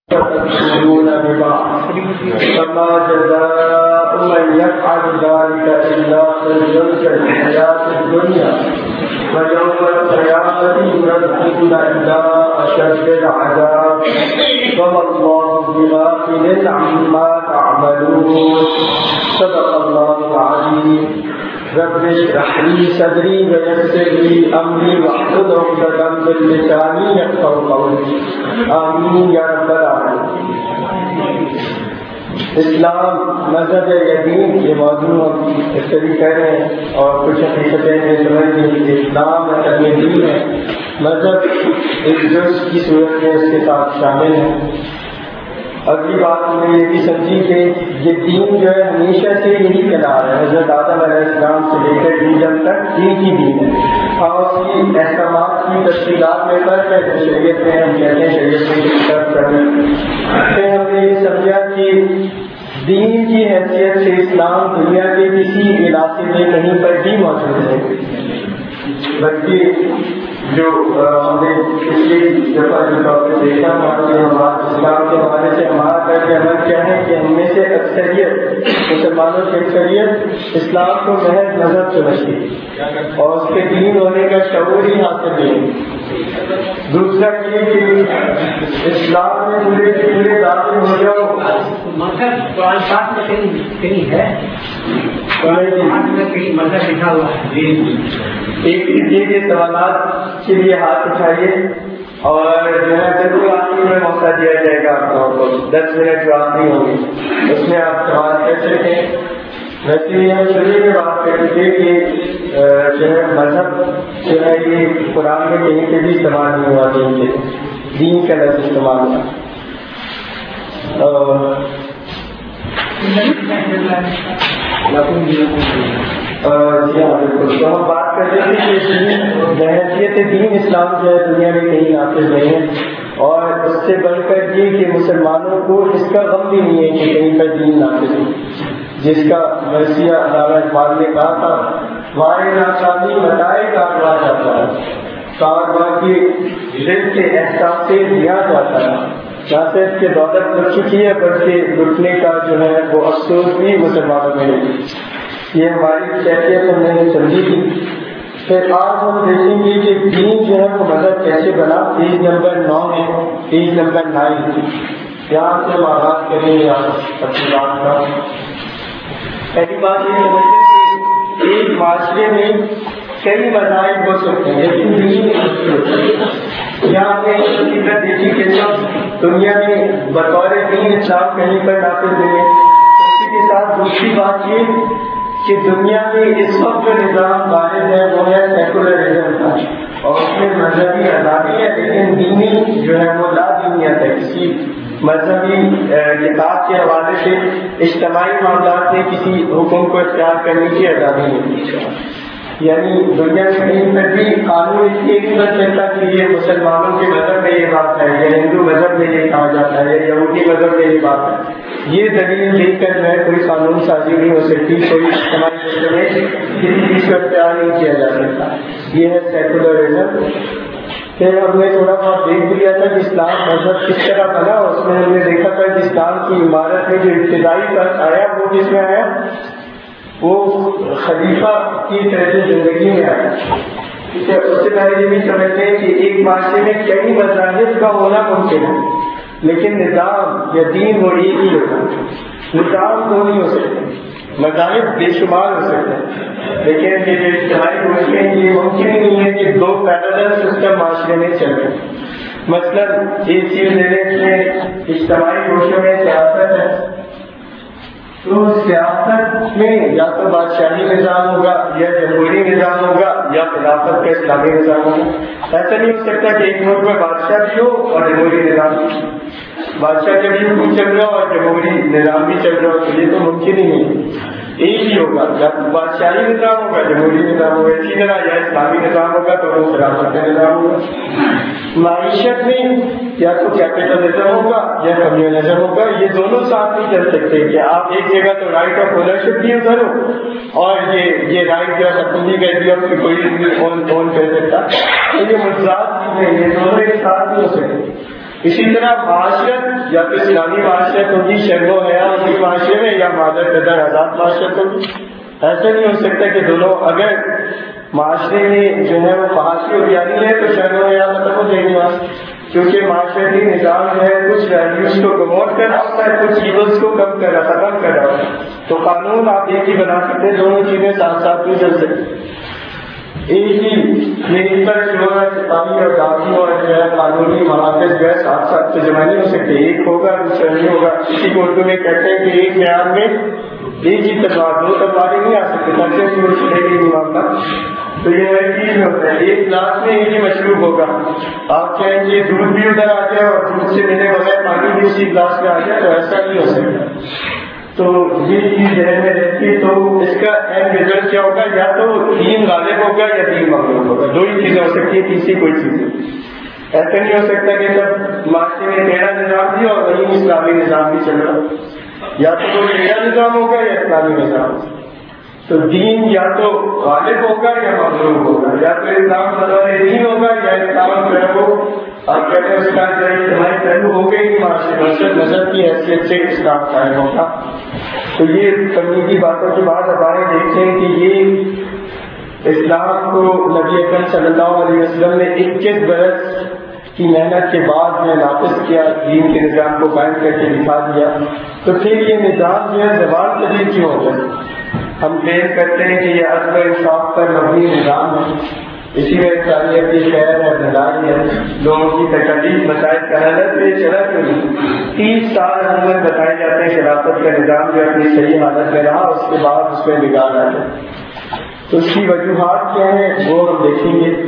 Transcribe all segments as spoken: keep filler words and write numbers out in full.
تكفرون ببعض فما جزاء من يفعل ذلك إلا خزي في الحياة الدنيا ويوم القيامة يردون إلى أشد العذاب وما الله بغافل عما تعملون. صدق الله العظيم. رب اشرح لي صدري ويسر لي امري واحلل عقدة من لساني يفقهوا قولي. آمین یا رب العالمین. اسلام مذہب یدین یہ موضوع اس طریقے کہہ رہے ہیں اور کچھ حقیقتیں میں سمجھ گئی کہ اسلام مذہب دین ہے. مذہب ایک جز کی صورت میں اس کے ساتھ شامل ہے. اگلی بات میں یہ بھی سمجھی کہ یہ دین جو ہے ہمیشہ سے یہی کنار ہے. حضرت آدم علیہ السلام سے لے کر دین تک دین کی دین ہے اور اس کی احکامات کی تفصیلات میں فرق ہے. شریعت میں ہم کہتے ہیں شریعت میں فرق کرنے پھر ہم نے یہ سمجھا کہ دین کی حیثیت سے اسلام دنیا کے کسی علاقے میں کہیں پر بھی موجود ہے، بلکہ جو ہم نے پچھلی دفعہ جو ٹاپک دیکھا اسلام کے حوالے سے ہمارا طرز عمل کیا ہے کہ ہم میں سے اکثریت مسلمانوں کی اکثریت اسلام کو محض مذہب سمجھتی ہے اور اس کے دین ہونے کا شعور ہی حاصل نہیں. دوسرا یہ کہ اسلام میں پورے پورے داخل ہو جاؤ مذہب قرآن پاک میں کہیں کہیں ہے مذہب لکھا ہوا ہے. ایک کے سوالات کے لیے ہاتھ اٹھائیے اور جو ہے ضرور آخری میں موقع دیا جائے گا آپ لوگوں کو. دس منٹ جو آخری ہوں گے اس میں آپ سوال کر سکتے ہیں. ویسے ہم شروع میں بات کرتے تھے کہ جو ہے مذہب جو ہے یہ قرآن میں کہیں پہ بھی استعمال نہیں ہوا دین کے دین کا لفظ استعمال ہوا. جی ہاں بالکل. تو ہم بات کر رہے تھے کہ بحیثیت دین اسلام جو ہے دنیا میں کہیں نافذ نہیں ہے اور اس سے بڑھ کر یہ کہ مسلمانوں کو اس کا غم بھی نہیں ہے کہ کہیں پر دین نافذ ہے، جس کا مرثیہ علامہ اقبال نے کہا تھا وائے ناکامی بتائے کارواں جاتا ہے، کارواں کی دل کے احساس سے دیا جاتا ہے. نہ صرف کہ دولت لٹ چکی ہے بلکہ لٹنے کا جو ہے وہ افسوس بھی مسلمانوں میں نہیں. یہ ہماری کیفیت ہم نے سمجھی تھی. پھر آج ہم دیکھیں گے کہ دین جو ہے وہ مذہب کیسے بنا. پیج نمبر نو ہے، پیج نمبر نائن. یہاں سے ہم آغاز کریں گے اپنی بات کا. پہلی بات یہ سمجھیں کہ ایک معاشرے میں کئی مذاہب ہو سکتے ہیں لیکن دین یہاں پہ حقیقت دیکھی کہ دنیا میں بطور دین اسلام کہیں پر نافذ نہیں ہے. اسی کے ساتھ دوسری بات یہ کہ دنیا میں اس وقت جو نظام وارد ہے وہ ہے سیکولرزم کا اور اس میں مذہبی آزادی ہے لیکن دینی جو ہے وہ لا دینیت ہے. کسی مذہبی کتاب کے حوالے سے اجتماعی معاملات میں کسی حکم کو اختیار کرنے کی آزادی نہیں. یعنی دنیا میں کہیں پر بھی قانون اس لیے نہیں بن سکتا کہ یہ مسلمانوں کے مذہب میں یہ بات ہے یا ہندو مذہب میں یہ کہا جاتا ہے یا یہودی مذہب میں یہ بات ہے. یہ دلیل دیکھ کر جو ہے کوئی قانون سازی نہیں ہو سکتی، کوئی اجتماعی سسٹم میں کسی چیز کو اختیار نہیں کیا جا سکتا. یہ ہے سیکولرزم. پھر ہم نے تھوڑا بہت دیکھ بھی لیا تھا کہ اسلام مذہب کس طرح بنا. اس میں ہم نے دیکھا تھا کہ اسلام کی عمارت میں جو ابتدائی فرق آیا وہ کس میں آیا، وہ خلیفہ کی طرز زندگی میں آیا. ٹھیک ہے. اس سے پہلے یہ بھی سمجھتے ہیں کہ ایک معاشرے میں کئی مذاہب کا ہونا ممکن ہے لیکن نظام یا دین وہ ایک ہی ہوتا ہے. نظام دو نہیں ہو سکتے، مذاہب بے شمار ہو سکتے ہیں لیکن یہ جو اجتماعی گوشت میں یہ ممکن ہی نہیں ہے کہ دو پیرالل سسٹم معاشرے میں چل رہے. مثلاً ایک چیز لے لیں کہ اجتماعی گوشتوں میں سیاست ہے تو سیاست میں یا تو بادشاہی نظام ہوگا یا جمہوری نظام ہوگا یا خلافت کا اسلامی نظام ہوگا. ایسا نہیں ہو سکتا کہ ایک ملک میں بادشاہ بھی ہو اور جمہوری نظام بھی. بادشاہ کا بھی حکم چل رہا ہو اور جمہوری نظام بھی چل رہا ہو تو یہ تو ممکن ہی نہیں. ایک ہی ہوگا، یا بادشاہی نظام ہوگا جمہوری نظام ہوگا، اسی طرح یا اسلامی نظام ہوگا تو وہ خلافت کا نظام ہوگا. معیشت میں یا تو کیپٹلزم ہوگا یا کمیونزم ہوگا. یہ دونوں ساتھ نہیں چل سکتے کہ آپ ایک جگہ تو رائٹ آف اونرشپ بھی ادھر ہو اور یہ یہ رائٹ جو ہے اپنی کر دیا کہ کوئی اون اون کر سکتا. تو یہ متضاد چیزیں یہ دونوں ایک ساتھ نہیں ہو سکتے. اسی طرح معاشرت یا تو اسلامی معاشرت ہوگی شرم و حیا ہوگی معاشرے میں، یا مادر قدر آزاد معاشرت ہوگی. ایسا نہیں ہو سکتا کہ دونوں، اگر معاشرے میں جو ہے وہ فحاشی و بیانی ہے تو شرم و حیا ختم ہو جائے گی وہاں، کیونکہ معاشرتی نظام جو ہے کچھ ویلیوز کو پروموٹ کر رہا ہوتا ہے، کچھ ایونٹس کو کم کر رہا ختم کر رہا ہوتا ہے. تو قانون آپ ایک ہی بنا سکتے ہیں، دونوں چیزیں ساتھ ساتھ نہیں چل سکتی. ایک ہی منسٹر جو ہے سپاہی اور ڈاکی اور جو ہے قانونی محافظ جو ہے ساتھ ساتھ تو جمع نہیں ہو سکتے، ایک ہوگا دوسرا نہیں ہوگا. اسی کو اردو میں کہتے ہیں کہ ایک میان میں ایک ہی تلوار، دو تلواریں نہیں آ سکتے، خرچے کی وہ چلے گی نہیں معاملہ. تو یہ ہر چیز میں ہوتا ہے، ایک گلاس میں ایک ہی مشروب ہوگا. آپ چاہیں گے دودھ بھی ادھر آ جائے اور دودھ سے ملنے بغیر پانی بھی اسی گلاس میں آ جائے، تو ایسا نہیں ہو سکتا. تو یہ چیز ذہن میں رہتی، تو اس کا اینڈ ریزلٹ کیا ہوگا؟ یا تو دین غالب ہوگا یا دین مغلوب ہوگا. دو ہی چیزیں ہو سکتی ہیں، تیسری کوئی چیز نہیں. ایسا نہیں ہو سکتا کہ سب معاشرے میں ٹیڑھا نظام بھی اور وہیں اسلامی نظام بھی چل رہا، یا تو کوئی ٹیڑھا نظام ہوگا یا اسلامی نظام. تو دین یا تو غالب ہوگا یا مغلوب ہوگا، یا تو اسلام بدور دین ہوگا یا اسلام جو ہے وہ آپ کہتے ہیں اس کا جو اجتماعی پہلو ہو گئی معاشرے مذہب کی حیثیت سے اسلام قائم ہوگا. تو یہ تبلیغی باتوں کے بعد اب آئے دیکھتے ہیں کہ یہ اسلام کو نبی اکرم صلی اللہ علیہ وسلم نے اکیس برس کی محنت کے بعد میں نافذ کیا، دین کے نظام کو قائم کر کے دکھا دیا. تو پھر یہ نظام جو ہے زبان پذیر کیوں ہوتا ہے؟ ہم کلیم کرتے ہیں کہ یہ عدل و انصاف پر مبنی نظام ہے، اسی میں انسانیت کی خیر ہے، بھلائی ہے، لوگوں کی تکلیف مسائل کا حل ہے. چلا کیوں نہیں؟ تیس سال ہمیں بتائے جاتے ہیں خلافت کا نظام جو اپنی صحیح حالت میں رہا، اس کے بعد اس میں بگاڑ آ جائے. تو اس کی وجوہات کیا ہیں وہ ہم دیکھیں گے.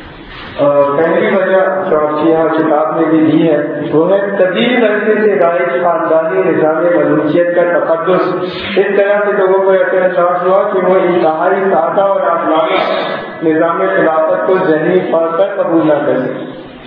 پہلی وجہ جو آپ کی یہاں کتاب میں بھی دی ہے وہ ہے طویل عرصے سے رائج خاندانی نظام ملوکیت کا تقدس. اس طرح سے لوگوں کو احساس ہوا کہ وہ انتہائی سادہ اور عادلانہ نظام خلافت کو ذہنی طور پر قبول نہ کر سکے.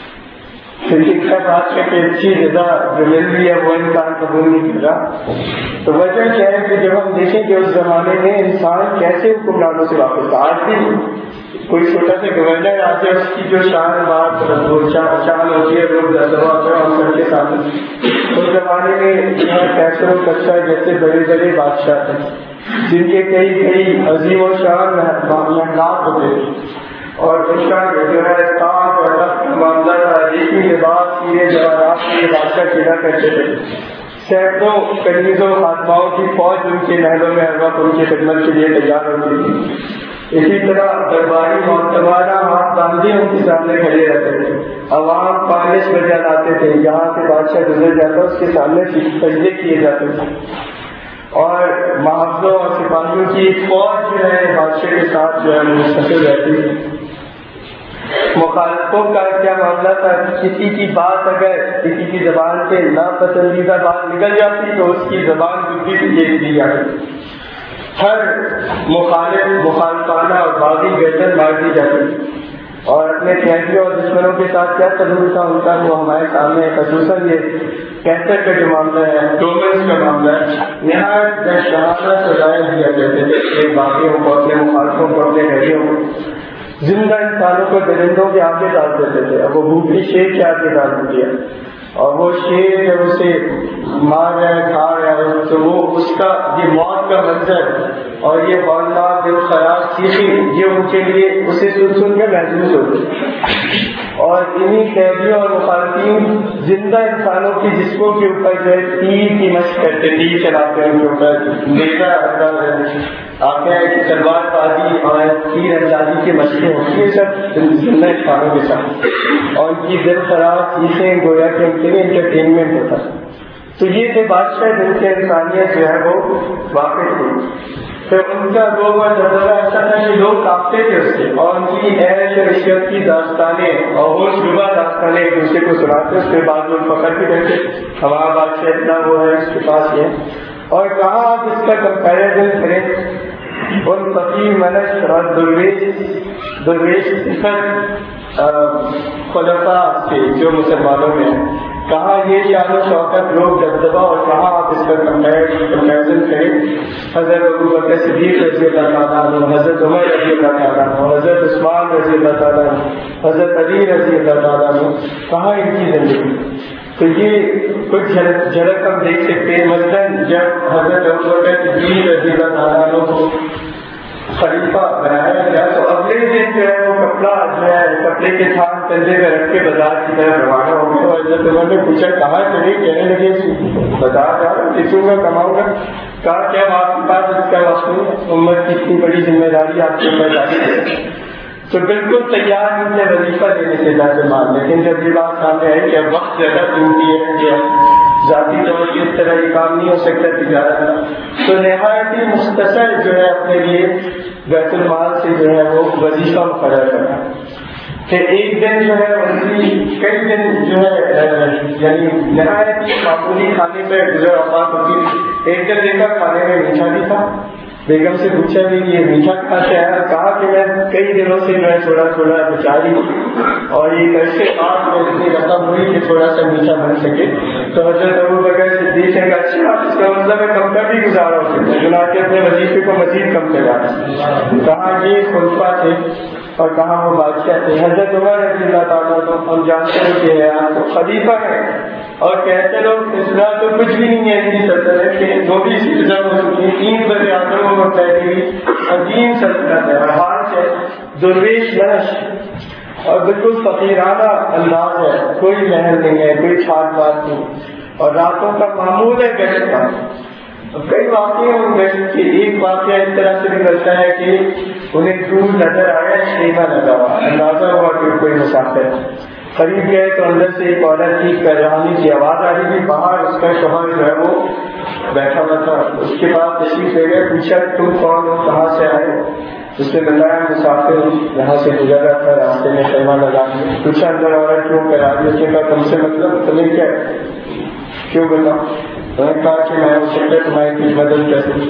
بات کہ اچھی رضا جو مل رہی ہے وہ انسان قبول نہیں کر رہا. تو وجہ کیا ہے کہ جب ہم دیکھیں کہ اس زمانے میں انسان کیسے حکمرانوں سے واپس تھا. آج بھی کوئی چھوٹا سا گورنر آ جائے، اس کی جو شان بات شان ہوتی ہے لوگ سب کے سامنے. اس زمانے میں کیسر و کچا جیسے بڑے بڑے بادشاہ تھے جن کے کئی کئی عظیم و شان محلات ہوتے تھے، اور اس کا جو ہے تاج اور تخت کا معاملہ تھا. ریشمی لباس کیے جواہرات کے بادشاہ کیا کرتے تھے. سینکڑوں کنیزوں خاتماؤں کی فوج ان کے محلوں میں ہر وقت ان کی خدمت کے لیے تیار ہوتی تھی. اسی طرح درباری معتبرہ ہاتھ باندھے ان کے سامنے کھڑے رہتے تھے. عوام پالش بجا لاتے تھے، جہاں سے بادشاہ گزر جاتا اس کے سامنے سجدے کیے جاتے تھے. اور محافظوں اور سپاہیوں کی فوج جو ہے بادشاہ کے ساتھ جو ہے مستقل رہتی تھی. مخالفوں کا کیا معاملہ تھا؟ کسی کی بات اگر کسی کی زبان سے ناپسندیدہ بات نکل جاتی تو اس کی زبان دوسری سے جیل دی جاتی. ہر مخالف مخالفانہ اور باغی گردن مار دی جاتی. اور اپنے قیدیوں اور دشمنوں کے ساتھ کیا سلوک تھا ان کا وہ ہمارے سامنے، خصوصاً یہ کینسر کا جو معاملہ ہے، ڈومرس کا معاملہ ہے، یہاں شہادت سزائیں دیا کرتے تھے. ایک باغیوں کو اپنے مخالفوں کو اپنے قیدیوں کو زندہ انسانوں کو درندوں کے آگے ڈال دیتے تھے. اب وہ بھوکھی شیر کے آگے ڈال دیا، اور وہ شیر جب اسے مار رہا ہے کھا رہا ہے تو وہ اس کا یہ موت کا منظر اور یہ ہولناک دل خراش چیخیں یہ ان کے لیے اسے سن سن کے محسوس ہوتی. اور انہی قیدیوں اور مخالفین زندہ انسانوں کی جسموں کے اوپر جو ہے تیر کی مشق کرتے، تیر چلاتے ہیں ان کے اوپر نیزا آتے ہیں کہ تلوار بازی اور تیر اندازی کی مشقیں ہوتی ہیں سب زندہ انسانوں کے ساتھ. اور ان کی دل خراش چیخیں گویا کہ ان کے لیے انٹرٹینمنٹ ہوتا. تو یہ تھے بادشاہ جن سے انسانیت جو ہے وہ واقف تھی. تو ان کا لوگ جذبہ ایسا تھا کہ لوگ کاپتے تھے اس سے، اور ان کی عیش عشرت کی داستانیں اور وہ شبہ داستانیں ایک دوسرے کو سناتے. اس کے بعد لوگ فخر بھی کرتے ہمارا بادشاہ اتنا وہ ہے اس کے پاس یہ. اور کہاں آپ اس کا کمپیریزن کریں ان فقیر منش اور درویش درویش صفت خلفاء سے جو مسلمانوں میں کہاں یہ شان و شوکت لوگ دبدبا اور کہاں آپ اس کا کمپیرزن کریں. حضرت ابو بکر صدیق رضی اللہ تعالیٰ عنہ، حضرت عمر رضی اللہ تعالیٰ عنہ، حضرت عثمان رضی اللہ تعالیٰ عنہ، حضرت علی رضی اللہ تعالیٰ عنہ، کہاں ان کی زندگی. تو یہ کچھ جھلک ہم دیکھ سکتے ہیں. مثلاً جب حضرت ابو بکر صدیق رضی اللہ تعالیٰ عنہ کو خلیفہ بنایا گیا تو اگلے دن جو ہے وہ کپڑا جو ہے کپڑے کے تھان کندھے پہ رکھ کے بازار کی طرف روانہ ہو گئے. اور حضرت عمر نے پوچھا کہاں چلے؟ کہنے لگے بازار جا رہا ہوں، کسوں کا کماؤں گا. کہا کیا آپ کے پاس اس کا وقت نہیں؟ امت کی اتنی بڑی ذمہ داری آپ کے اوپر جاری ہے. تو بالکل تیار نہیں تھے وظیفہ دینے سے ذات مال. لیکن جب یہ بات سامنے آئی کہ اب وقت زیادہ قیمتی ہے کہ ذاتی طور پر اس طرح یہ کام نہیں ہو سکتا تجارت کا، تو نہایت ہی مختصر جو ہے اپنے لیے بیت المال سے جو ہے وہ وظیفہ مقرر کرنا. کہ ایک دن جو ہے وزیر کئی دن جو ہے یعنی نہایت ہی معمولی کھانے پہ گزر اوقات ہوتی. ایک دن دیکھا کھانے میں میٹھا بھی تھا. بیگم سے پوچھا بھی کہ یہ میٹھا کہاں سے آیا؟ کہا کہ میں کئی دنوں سے جو ہے تھوڑا تھوڑا بچاری اور یہ کیسے آپ میں اتنی رقم ہوئی کہ تھوڑا سا میٹھا بن سکے. تو حضرت ابو بکر صدیق نے کہا اچھا اس کا مطلب ہے کم کا بھی گزارا ہو سکتا ہے، چنانچہ اپنے وظیفے کو مزید کم کرا. کہاں یہ خلفا تھے اور کہاں وہ بادشاہ تھے. حضرت عمر رضی اللہ تعالیٰ کو ہم جانتے ہیں کہ آپ کو خلیفہ ہے اور کہتے لوگ اسلام تو کچھ بھی نہیں ہے اتنی سلطنت کے دو بھی سٹیزن ہو چکی ہیں، تین بڑے اعظموں میں پھیلی ہوئی عظیم سلطنت ہے. اور حال سے درویش نش اور بالکل فقیرانہ انداز ہے، کوئی محل نہیں ہے، کوئی ٹھاٹ بات نہیں. اور راتوں کا معمول ہے گشت کا. کئی واقعے ہوں گے کہ ایک واقعہ اس طرح سے نکلتا ہے کہ انہیں دور نظر آیا خیمہ لگا ہوا، اندازہ ہوا کہ کوئی مسافر. قریب گئے تو اندر سے ایک عورت کی کہانی کی آواز آ رہی تھی. باہر اس کا شوہر جو ہے وہ بیٹھا ہوا تھا. اس کے بعد تشریف لے گئے، پوچھا تم کون ہو، کہاں سے آئے؟ اس نے بتایا مسافر یہاں سے گزر رہا تھا، راستے میں خیمہ لگا. پوچھا اندر عورت کیوں کرا دی؟ اس نے کہا تم سے مطلب تمہیں کیا کیوں بتا؟ میں نے کہا کہ میں ہو سکتا تمہاری کی مدد کر سکوں.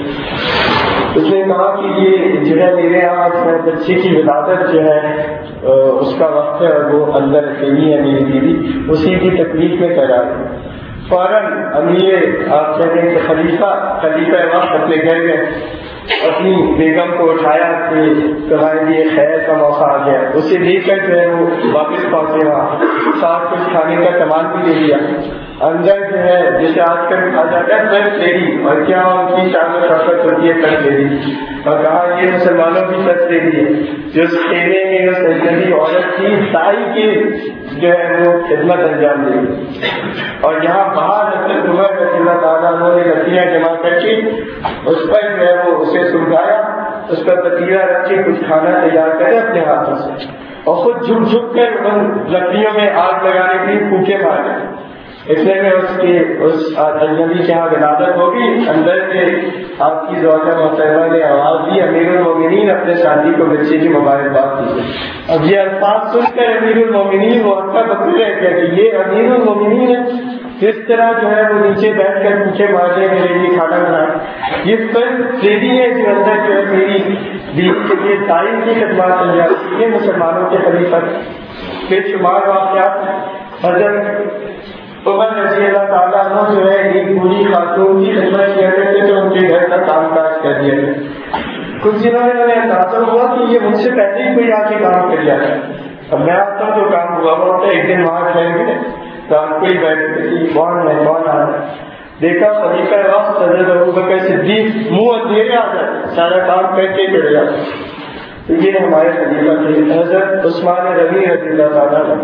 اس نے کہا کہ یہ جو ہے میرے یہاں بچے کی ولادت جو ہے اس کا وقت ہے اور وہ اندر اکیلی ہے میری بیوی، اسی کی تکلیف میں کرا دی. فوراً امیر آپ کہتے ہیں کہ خلیفہ خلیفہ وقت اپنے گھر میں اپنی بیگم کو اٹھایا کہ تمہارے لیے خیر کا موقع آ گیا. اسے دیکھ کر جو ہے وہ واپس پہنچے، وہاں ساتھ کچھ کھانے کا سامان بھی دے دیا. اندر جو ہے جسے آج کل کہا جاتا ہے فرسٹ لیڈی، اور کیا ان کی شان و شوکت ہوتی ہے فرسٹ لیڈی. اور کہا یہ مسلمانوں کی فرسٹ لیڈی ہے جو اس خیمے میں اس اجنبی عورت کی سائی کی جو ہے وہ خدمت انجام دے گی. اور یہاں باہر حضرت عمر رضی اللہ تعالیٰ عنہ نے لکڑیاں جمع کر کے اس پر جو ہے وہ اسے سلگایا، اس پر پتیلا رکھ کے کچھ کھانا تیار کرے اپنے ہاتھوں سے، اور خود جھک جھک کر ان لکڑیوں میں آگ لگانے کے لیے پھونکے مارے. اتنے میں اس کی اس اجنبی کے یہاں ولادت ہوگی. اندر سے آپ کی زوجہ محترمہ نے آواز دی امیر المومنین اپنے شادی کو بچے کی مبارکباد دیجیے. اب یہ الفاظ سن کر امیر المومنین وہ ہنسا بکر رہ گیا کہ یہ امیر المومنین ہے، جس طرح جو ہے وہ نیچے بیٹھ کر پوچھے مارے میرے لیے کھانا بنائے. یہ فرسٹ لیڈی ہے جو اندر جو ہے میری بیوی کے لیے تعلیم کی خدمات انجام. یہ مسلمانوں کے خلیفہ بے شمار واقعات. حضرت عمر رضی اللہ تعالیٰ عنہ جو ہے ایک بوڑھی خاتون کی خدمت کیا کرتے تھے، ان کے گھر کا کام کاج کر دیا گیا. کچھ دنوں میں انہیں اندازہ ہوا کہ یہ مجھ سے پہلے ہی کوئی آ کے کام کر جاتا ہے. اب میں آتا ہوں تو کام ہوا ہوا ہوتا ہے. ایک دن وہاں ٹھہر گئے تو آپ کوئی بیٹھے تھی کون ہے کون آ رہا ہے. دیکھا خلیفہ وقت حضرت ابو بکر صدیق منہ اندھیرے آ جاتے، سارا کام کر کے چلے جاتے. تو یہ ہمارے خلیفہ تھے حضرت عثمان غنی رضی اللہ تعالیٰ.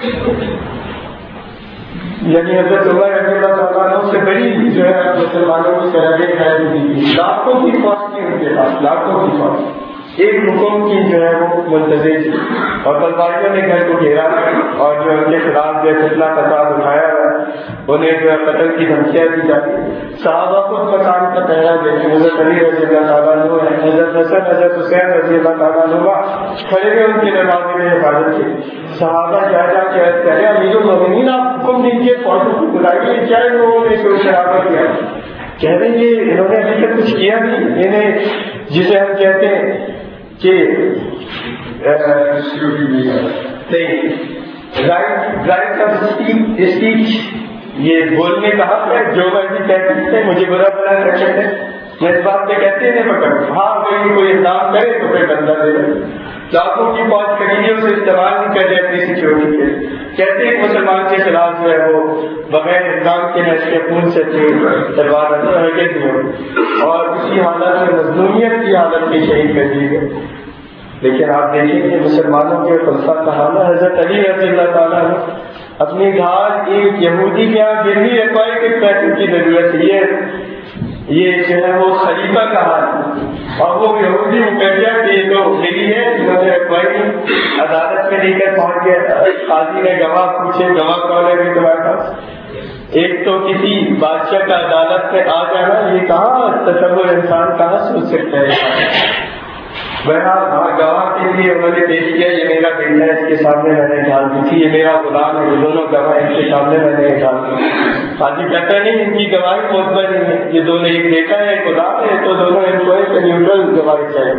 یعنی حضرت عمر رضی اللہ تعالیٰ عنہ سے بڑی جو ہے مسلمانوں کی سرحدیں خیر دی تھی. لاکھوں کی فوج تھی ان کے پاس، لاکھوں کی فوج. ایک حکم کی جو ہے وہ منتظر تھی اور بلواریوں نے گھر کو گھیرا اور جو ان کے خلاف جو فتنہ فساد اٹھایا ہے انہیں جو ہے قتل کی دھمکیاں دی جاتی. صحابہ کو مکان کا پہرا دیتے. حضرت علی رضی اللہ تعالیٰ عنہ، حضرت حسن حضرت حسین رضی اللہ تعالیٰ عنہ کھڑے ہوئے ان کے دروازے میں حفاظت کی. صحابہ جا جا کے عرض کرے امیر المومنین آپ حکم دیجیے فوجوں کو بلائیے، کیا لوگوں نے کوئی شرابہ کیا؟ کہہ رہے یہ انہوں نے ابھی تک کچھ کیا نہیں. انہیں جسے ہم کہتے ہیں کہ نہیں رائٹ رائٹ آف اسپیچ، یہ بولنے کا حق ہے، جو مرضی کہہ سکتے ہیں، مجھے برا بنا کر سکتے ہیں، میں اس بات پہ کہتے ہیں پکڑ ہاں کوئی کوئی اقدام کرے تو پھر بندہ دے دے، لاکھوں کی فوج خریدے اسے استعمال نہیں کر رہے اپنی سیکورٹی کے، کہتے ہیں مسلمان کے خلاف جو ہے وہ بغیر اقدام کے میں اس کے خون سے تلوار ہرگز نہیں ہو، اور اسی حالت میں مظلومیت کی حالت میں شہید کر دی گئی۔ لیکن آپ دیکھیں کہ مسلمانوں کے خلفاء کا حال، حضرت علی رضی اللہ تعالیٰ نے اپنی ڈھال ایک یہودی کے یہاں گروی رکھوائی کہ پیسوں کی ضرورت ہے، یہ جو ہے وہ خلیفہ کا حال ہے، اور وہ یہودی مقررہ کے جو ملی ہے انہوں نے رکھوائی، عدالت میں لے کر پہنچ گیا، قاضی نے گواہ پوچھے، گواہ کون ہے بھی تمہارے پاس؟ ایک تو کسی بادشاہ کا عدالت میں آ جانا، یہ کہاں تصور انسان کہاں سوچ سکتا ہے۔ بہرحال ہاں گواہ کے لیے انہوں نے پیش کیا، یہ میرا بیٹا ہے، اس کے سامنے میں نے ڈال دی تھی، یہ میرا غلام ہے، یہ دونوں گواہ ان کے سامنے میں نے ڈال دی۔ قاضی کہتا نہیں ان کی گواہی معتبر نہیں ہے، یہ دونوں ایک بیٹا ہے ایک غلام ہے، تو دونوں ان کو ایک نیوٹرل گواہی چاہیے۔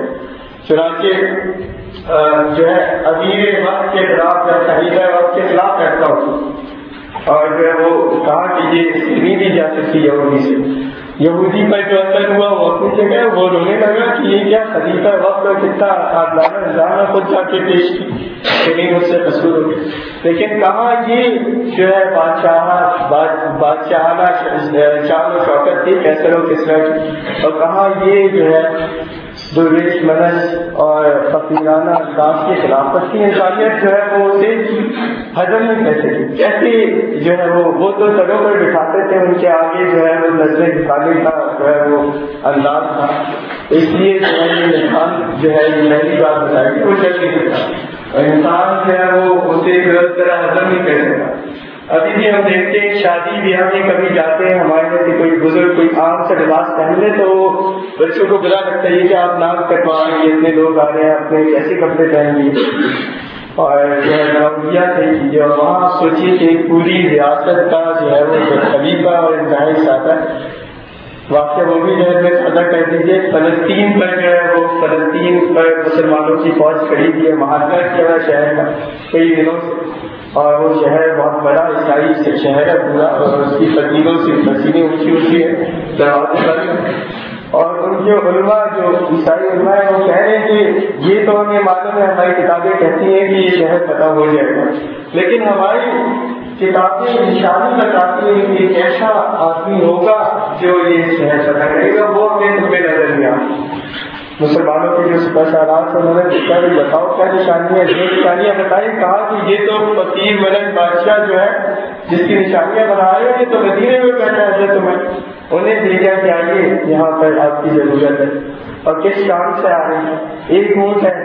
چنانچہ جو ہے امیر وقت کے خلاف یا خلیفہ وقت کے خلاف فیصلہ ہو، اور جو ہے وہ کہا کہ یہ نہیں دی جا سکتی یہودی سے۔ یہودی پر جو اثر ہوا وہ اپنی جگہ، وہ رونے لگا کہ یہ کیا خلیفہ وقت اور کتنا عادلانہ نظام خود جا کے پیش کی کہ نہیں مجھ سے قصور ہو گیا، لیکن کہاں یہ جو ہے بادشاہ بادشاہانہ شان و شوکت تھی کیسر و کسرا کی، اور کہاں یہ جو ہے درویش منش اور فقیرانہ انداز کی خلافت کی، انسانیت جو ہے وہ اسے ہضم نہیں کر سکی، کیسے جو ہے وہ وہ تو سروں پر بٹھاتے تھے، ان کے آگے جو ہے وہ نظریں دکھانے کا جو ہے وہ انداز تھا، اس لیے جو ہے یہ انسان جو ہے یہ نئی بات بتائی کہ وہ جلدی کرتا، اور انسان جو ہے وہ اسے غلط طرح ہضم نہیں کر سکتا۔ ابھی بھی ہم دیکھتے ہیں شادی بیاہ میں کبھی جاتے ہیں، ہمارے میں سے کوئی بزرگ کوئی عام سے لباس پہن لے تو بچوں کو برا لگتا ہے کہ آپ ناک کٹوا رہے ہیں، اتنے لوگ آ رہے ہیں، اپنے کیسے کپڑے پہن لیے، اور جو ہے نویا صحیح کیجیے، اور وہاں سوچیے کہ پوری ریاست کا جو ہے وہ خلیفہ اور انتہائی سادہ واقعہ وہ بھی جو ہے میں سادہ کر دیجیے، فلسطین پر جو ہے وہ فلسطین پر مسلمانوں کی فوج کھڑی تھی، محاصرہ کیا ہوا شہر کا کئی دنوں سے، اور وہ شہر بہت بڑا عیسائی شہر ہے پورا، اور اس کی تدبیروں سے مسجدیں اونچی اونچی ہیں، دروازے بند، اور ان کے علماء جو عیسائی علماء ہیں وہ کہہ رہے ہیں کہ یہ تو ہمیں معلوم ہے، ہماری کتابیں کہتی ہیں کہ یہ شہر فتح ہو جائے گا، لیکن ہماری کتابیں نشانی بتاتی ہیں کہ ایک ایسا آدمی ہوگا جو یہ شہر فتح کرے گا، وہ ہمیں تمہیں نظر نہیں آتی۔ مسلمانوں کے جو سپہ سالار انہوں نے پوچھا کہ بتاؤ کیا نشانیاں، جو نشانیاں بتائی، کہا کہ یہ تو فقیر ملک بادشاہ جو ہے جس کی نشانیاں بنا رہے ہیں تو مدینے میں بیٹھا ہے، تمہیں انہیں بھیجا کہ آئیے یہاں پر آپ کی ضرورت ہے، اور کس کام سے آ رہے ہیں؟ ایک اونٹ ہے،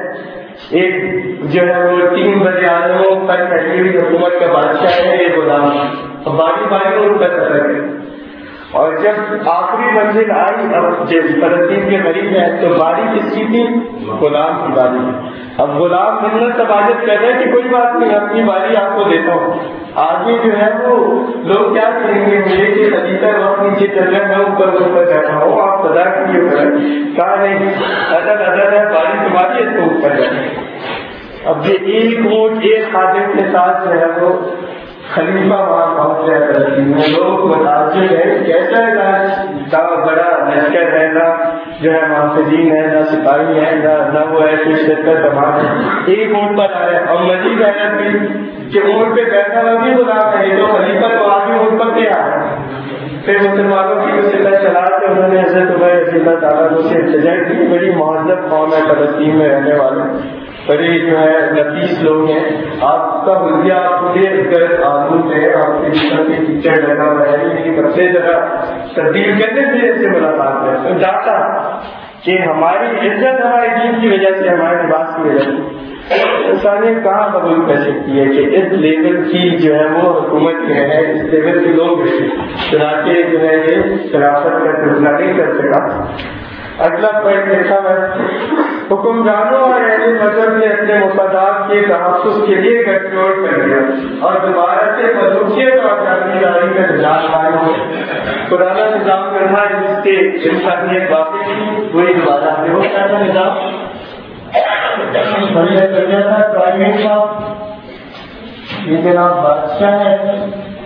ایک جو ہے وہ تین بڑے عالموں پر پھیلی ہوئی حکومت کا بادشاہ ہے، یہ غلام، اور باری باری کو ان کا سفر ہے، اور جب آخری منزل آئی اب جب فلسطین کے قریب ہے تو باری کس کی تھی؟ غلام کی باری۔ اب غلام منت تبادت کر رہے کہ کوئی بات نہیں، اپنی باری آپ کو دیتا ہوں۔ آگے جو ہے وہ لوگ کیا کہیں گے، مجھے کہ خلیفہ وقت نیچے چل رہا ہے، میں اوپر اوپر بیٹھا ہوں، آپ خدا کیے کریں، کہا نہیں ادب ادب ہے، باری تمہاری ہے تو اوپر بیٹھے۔ اب یہ ایک اونٹ ایک خادم کے ساتھ جو ہے وہ خلیفہ وہاں پہنچ رہا ہے، لوگ متاثر ہے، کیسا ہے بڑا لشکر ہے، نہ جو ہے محافظین ہے، نہ سپاہی ہے، نہ نہ وہ ہے کچھ لشکر تمام ہے، ایک اونٹ پر آیا، اور مزید حیرت بھی کہ اونٹ پہ بیٹھا ہوا بھی غلام ہے، تو خلیفہ تو آگے اونٹ پر پہ آیا۔ پھر مسلمانوں کی وسیلہ چلا کے انہوں نے حضرت عمر رضی اللہ تعالیٰ کو سے التجا کی، بڑی مہذب قوم ہے فلسطین میں رہنے والے، بڑے جو ہے نفیس لوگ ہیں، آپ کا بلدیہ آپ کو گرد آلود ہے، آپ کے جسم کے کیچڑ لگا ہوا ہے، لیکن سب ذرا تبدیل کرنے سے ایسے ملاقات ہے، تو جاتا کہ ہماری عزت ہمارے دین کی وجہ سے، ہمارے لباس کی وجہ سے، انسانیت کہاں قبول کر سکتی ہے کہ اس لیول کی جو ہے وہ حکومت میں ہے، اس لیول کے لوگ چنانچہ جو ہے یہ شرافت کا فیصلہ نہیں کر سکا۔ اگلا پوائنٹ دیکھا میں، حکمرانوں اور اہل مذہب نے اپنے مفادات کے تحفظ کے لیے گٹجوڑ کر دیا اور دوبارہ سے ملوکیت اور جانبداری کا نظام قائم ہو، پرانا نظام کرنا جس سے انسانیت واقع تھی وہی دوبارہ سے ہو جاتا نظام بڑھیا کر دیا تھا، پرائیویٹ کا یہ جناب بادشاہ ہے،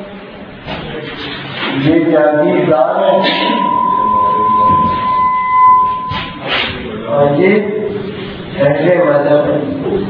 یہ جاگیردار ہے، اور یہ اہل مذہب ہے۔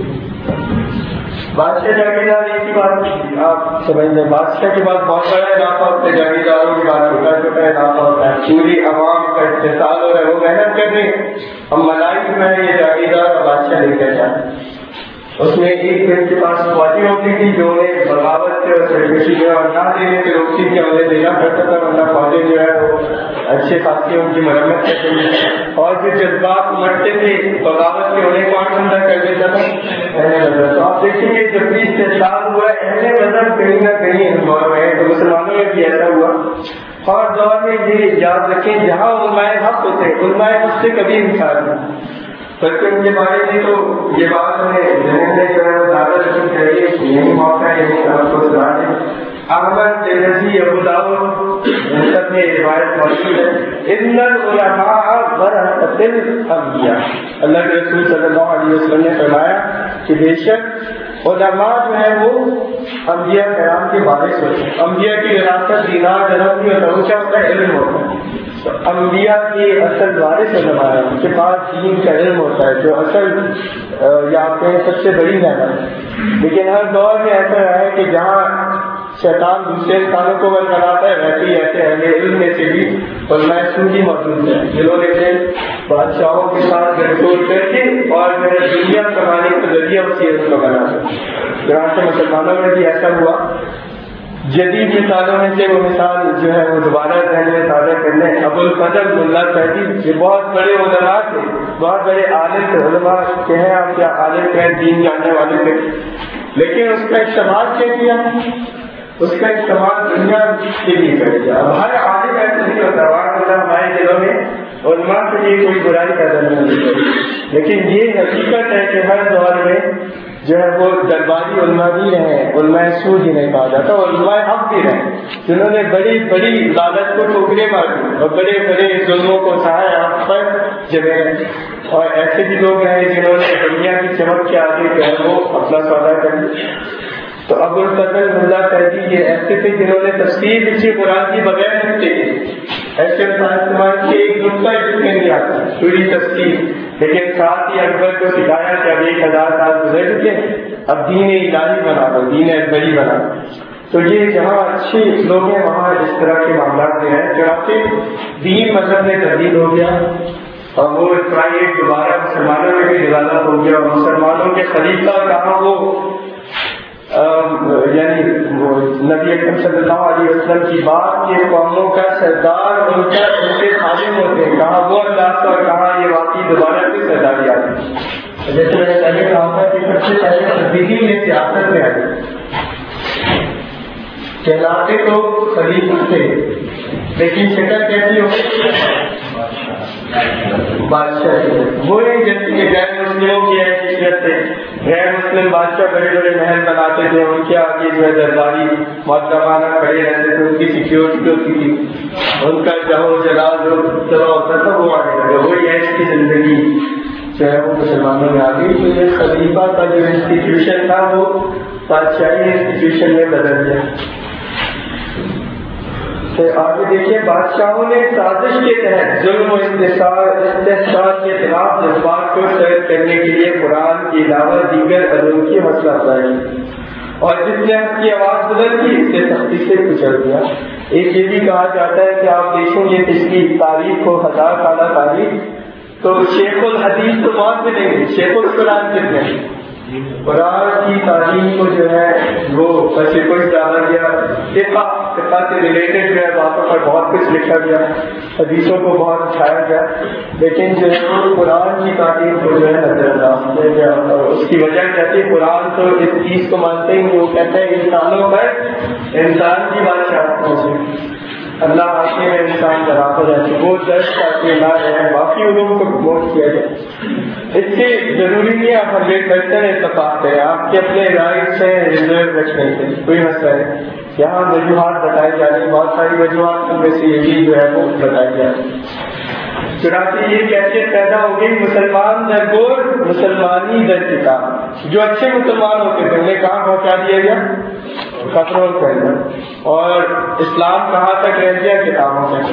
بادشاہ جاگیردار ایک ہی بات آپ سمجھ لیں، بادشاہ کے بعد بہت بڑا علاقہ ہوتا ہے، جاگیرداروں کے بعد چھوٹا چھوٹا علاقہ ہوتا ہے، پوری عوام کا اتصال ہو رہا ہے، وہ محنت کر رہے ہیں، ہم ملائک میں یہ جاگیردار اور بادشاہ لے کر جائیں۔ اس میں ایک دن کے پاس فوجی ہوتی تھی جو انہیں بغاوت سے اور سرکشی جو ہے اور نہ دینے سے روکتی تھی، انہیں دینا پڑتا تھا، ورنہ فوجی جو ہے وہ اچھے خاصی ان کی مرمت کرتے تھے، اور جو جذبات مرتے تھے بغاوت کے انہیں کون ٹھنڈا کر دیتا تھا؟ اہل مذہب۔ تو آپ دیکھیں گے جب بھی استحصال ہوا ہے اہل مذہب کہیں نہ کہیں اس دور میں ہے، تو مسلمانوں میں بھی ایسا ہوا، اور دور میں یہ یاد رکھیں جہاں علماء حق ہوتے علماء حق سے کبھی انکار نہیں، بلکہ ان کے بارے میں تو یہ بات ہمیں ذہن میں جو ہے زیادہ رکھنی چاہیے، یہی موقع ہے یہی آپ کو سنا دیں۔ احمد ترمذی ابو داؤد سب میں روایت موجود ہے، ان العلماء ورثۃ الانبیاء، اللہ کے رسول صلی اللہ علیہ وسلم نے فرمایا کہ بے شک علماء جو ہے وہ انبیاء کرام کے وارث ہوتے ہیں۔ انبیاء کی وراثت دینار درہم کی ہوتا ہے، کیا ہوتا ہے؟ علم ہوتا ہے۔ تو انبیاء کے اصل وارث علماء ہیں، ان کے پاس دین کا علم ہوتا ہے جو اصل یا آپ کہیں سب سے بڑی نعمت ہے۔ لیکن ہر دور میں ایسا رہا ہے کہ جہاں شیطان دوسرے انسانوں کو بل بناتا ہے، ویسے ہی ایسے اہل علم میں سے بھی علماء سو بھی موجود ہیں جنہوں نے بادشاہوں کے ساتھ گٹھجوڑ کر کے اور جو ہے دنیا کمانے کا ذریعہ اسی علم کو بنا ہے۔ چنانچہ مسلمانوں میں بھی ایسا ہوا۔ جدید مثالوں میں سے وہ مثال جو ہے وہ دوبارہ ذہن میں تازہ کرنے، ابو الفضل ملا سعدی، یہ بہت بڑے علماء تھے، بہت بڑے عالم تھے، علماء کہیں آپ کیا عالم کہیں دین جاننے والے تھے، لیکن اس کا استعمال کیا کیا؟ اس کا استعمال دنیا کے لیے کر دیا۔ اب ہر عالم ایسا نہیں ہوتا، واقعہ ہمارے دلوں میں علماء کے لیے کوئی برائی پیدا نہیں ہوتی، لیکن یہ حقیقت ہے کہ ہر دور میں جو ہے وہ درباری علماء بھی رہے، علماء سو جنہیں کہا جاتا ہے، علماء حق بھی رہے، جنہوں نے بڑی بڑی لالچ کو ٹھوکریں ماری اور بڑے بڑے ظلموں کو سہا آپ پر جمے رہے، اور ایسے بھی لوگ ہیں جنہوں نے دنیا کی چمک کے آگے جو ہے وہ اپنا سودا کر لیا۔ تو ابو الفضل ملا سعدی یہ ایسے تھے جنہوں نے تفسیر اسی قرآن کی بغیر لکھتے تھے، ایسے استعمال کے ایک نقطہ جس میں نہیں آتا پوری تفسیر، لیکن ساتھ ہی اکبر کو سکھایا کہ اب ایک ہزار سال گزر چکے، اب دین الہی بنا دو، دین اکبری بنا دو۔ تو یہ جہاں اچھے لوگ ہیں وہاں اس طرح کے معاملات میں ہیں، چنانچہ دین مذہب میں تبدیل ہو گیا اور وہ اسرائیل دوبارہ مسلمانوں میں بھی ڈیولپ ہو گیا، اور مسلمانوں کے خلیفہ کہاں وہ یعنی نبی اکرم صلی اللہ علیہ وسلم کی بات کے قوموں کا سردار ان کا ان کے خادم ہوتے ہیں، کہاں وہ اللہ اور کہاں یہ واقعی دوبارہ سے سرداری آتی ہے۔ جیسے میں نے پہلے کہا تھا کہ سب سے پہلے تبدیلی میں سیاست میں آئی، کہلاتے تو خلیفہ تھے لیکن شکل کیسی ہو بادشاہ، وہ نہیں جیسے کہ غیر مسلموں کی حیثیت سے غیر مسلم بادشاہ بڑے بڑے محل بناتے تھے، ان کے آگے جو ہے درباری محترمانہ کھڑے رہتے تھے، ان کی سیکیورٹی ہوتی تھی، ان کا جہو جلال جو طرح ہوتا تھا وہ آنے لگا، وہی ایش کی زندگی جو ہے وہ مسلمانوں میں آ گئی۔ تو یہ خلیفہ کا جو انسٹیٹیوشن تھا وہ بادشاہی انسٹیٹیوشن میں بدل گیا۔ تو آگے دیکھیے، بادشاہوں نے سازش کے تحت ظلم و استحصال کے خلاف جذبات کو شاید کرنے کے لیے قرآن کے علاوہ دیگر علوم کی مسئلہ افزائی، اور جس نے اس کی آواز بلند کی اس سے سختی سے کچل دیا۔ ایک یہ بھی کہا جاتا ہے کہ آپ دیکھیں گے پچھلی تاریخ کو ہزار سالہ تاریخ، تو شیخ الحدیث تو بہت ملیں گے، شیخ القرآن کتنے قرآن کی تعلیم کو جو ہے وہ بچے کو ڈالا گیا، فقہ فقہ سے ریلیٹڈ جو ہے باتوں پر بہت کچھ لکھا گیا، حدیثوں کو بہت اٹھایا گیا، لیکن جو ہے وہ قرآن کی تعلیم کو جو ہے نظر انداز کیا گیا۔ اور اس کی وجہ کہتی ہے قرآن تو اس چیز کو مانتے ہی وہ کہتے ہیں انسانوں پر انسان کی بادشاہ پہنچے، اللہ آتے میں انسان برابر ہے، وہ دس تاکہ نہ رہے، باقی علوم کو پروموٹ کیا جائے۔ اس سے ضروری نہیں آپ ہنڈریڈ پرسینٹ اتفاق کریں، آپ کے اپنے رائٹس ہیں ریزرو رکھنے کے، کوئی مسئلہ ہے۔ یہاں وجوہات بتائی جا رہی، بہت ساری وجوہات ان میں سے یہ بھی جو ہے وہ بتائی جا رہی۔ چنانچہ یہ کیفیت پیدا ہو گئی، مسلمان در گور مسلمانی در کتاب، جو اچھے مسلمان ہوتے تھے انہیں کہاں پہنچا دیا گیا؟ کنٹرول کرنا. اور اسلام کہاں تک رہ گیا کتابوں تک.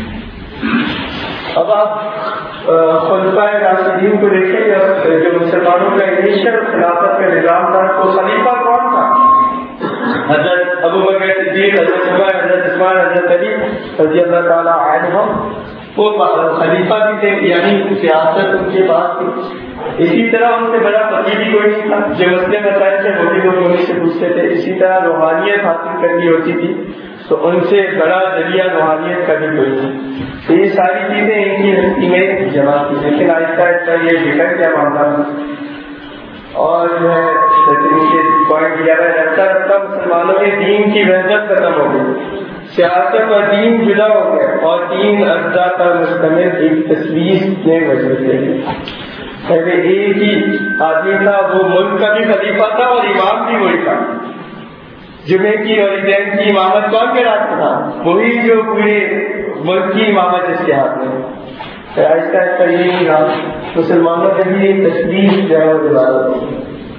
اب آپ خلفائے راشدین کو دیکھیں جو مسلمانوں کا انیشل خلافت کا نظام تھا تو خلیفہ کون تھا؟ حضرت ابو بکر صدیق، حضرت عمر، حضرت عثمان، حضرت علی رضی اللہ تعالیٰ عنہم. وہ خلیفہ بھی تھے یعنی سیاست ان کے بعد تھی. اسی طرح ان سے بڑا فقیر بھی کوئی نہیں تھا. جو مسئلے مسائل سے موٹی لوگ انہیں سے پوچھتے تھے. اسی طرح روحانیت حاصل کرنی ہوتی تھی تو ان سے بڑا ذریعہ روحانیت کا بھی کوئی نہیں. تو یہ ساری چیزیں ان کی ہستی میں جمع تھی. لیکن آہستہ آہستہ یہ بگڑ گیا معاملہ اور جو ہے پوائنٹ دیا ہے رفتہ رفتہ مسلمانوں کے دین کی وحدت ختم ہو گئی. سیاست اور دین جدا ہو گئے اور تین اجزاء پر مشتمل ایک تصویر میں وجود دے گی. پہلے ایک ہی آدمی تھا، وہ ملک کا بھی خلیفہ تھا اور امام بھی وہی تھا. جمعے کی اور عیدین کی امامت کون کے ہاتھ میں تھا؟ وہی جو پورے ملک کی امامت اس کے ہاتھ میں. آہستہ آہستہ یہ نہیں رہا. مسلمانوں کے بھی ایک تصویر جو ہے وہ دوبارہ ہوگی.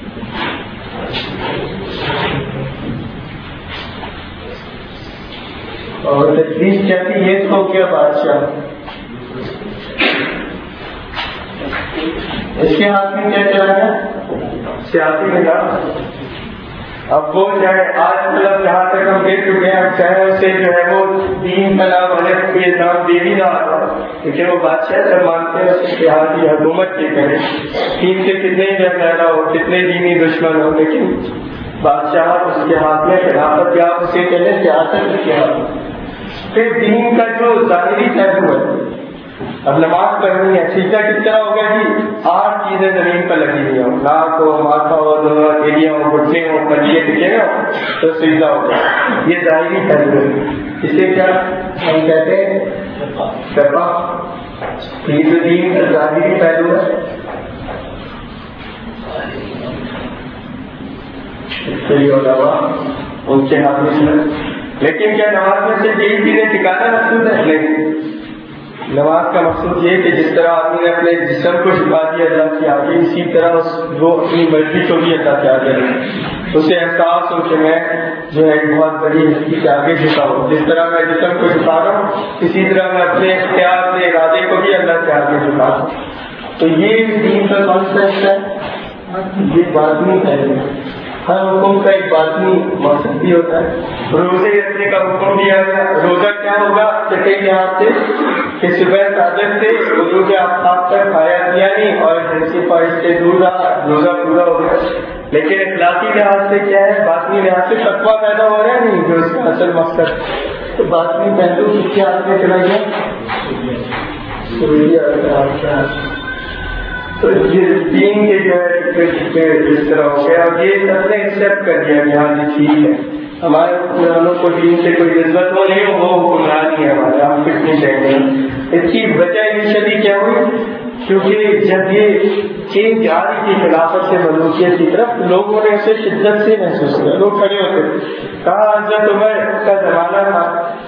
اور تجویز کہتی یہ تو کیا بادشاہ اس کے ہاتھ میں کیا چلا گیا؟ سیاسی نظام. اب وہ چاہے آج مطلب جہاں تک ہم دیکھ چکے ہیں چاہے اسے جو ہے وہ دین کا نام الگ کوئی نام دے بھی نہ آتا لیکن وہ بادشاہ سب مانتے ہیں اس کے ہاتھ کی حکومت کی کرے. دین سے کتنے ہی پیدا ہو کتنے دینی دشمن ہو لیکن بادشاہ اس کے ہاتھ میں خلافت یا اسے کہنے سیاست اس کے ہاتھ میں. پھر دین کا جو ظاہری پہلو ہے اب نماز پڑھنی ہے سیدھا کس طرح ہوگا کہ آٹھ چیزیں زمین پر لگی ہوئی ہوں ناک ہو ماتھا ہو دونوں ہتھیلیاں ہو گھٹنے ہو پلیے دکھے نا تو سیدھا ہوگا. یہ ظاہری پہلو ہے. اسے کیا ہم کہتے ہیں سپا. یہ جو دین کا ظاہری پہلو ہے اس کے لیے علماء ان کے ہاتھ میں. لیکن کیا نماز میں سے یہی چیزیں ٹھکانا مقصود ہے؟ نہیں. نماز کا مقصود یہ کہ جس طرح آدمی نے اپنے جسم کو جھکا دیا اللہ کے آگے اسی طرح وہ اپنی مرضی کو بھی اللہ کے آگے اسے احساس ہو کہ میں جو ہے بہت بڑی ہستی کے آگے جھکا ہوں. جس طرح میں جسم کو جھکا رہا ہوں اسی طرح میں اپنے اختیار اپنے ارادے کو بھی اللہ کے آگے جھکا ہوں. تو یہ دین کا کانسیپٹ ہے. یہ باطنی پہلو ہے. ہر حکم کا ایک باطنی مقصد بھی ہوتا ہے. روزے رکھنے کا حکم دیا گیا. روزہ کیا ہوگا چٹے کے ہاتھ سے کہ صبح صادق سے اردو کے آفتاب تک کھایا دیا نہیں اور جنسی خواہش سے دور رہا روزہ پورا ہو گیا. لیکن اخلاقی لحاظ سے کیا ہے باطنی لحاظ سے تقویٰ پیدا ہو رہا ہے نہیں جو اس کا اصل مقصد. تو باطنی پہلو کس کے ہاتھ میں چلا گیا؟ تو یہ دین کے جو ہے اس طرح ہو گیا اور یہ سب نے ایکسپٹ کر دیا کہ ہاں یہ ٹھیک ہے ہمارے حکمرانوں کو دین سے کوئی نسبت ہو نہیں ہو وہ حکمران ہی ہے ہمارے ہم کچھ نہیں چاہیے. اس کی وجہ انیشلی کیا ہوئی کیونکہ جب یہ چین جا رہی تھی خلافت سے ملوکیت کی طرف لوگوں نے اسے شدت سے محسوس کیا. لوگ کھڑے ہوتے کہا حضرت عمر کا زمانہ تھا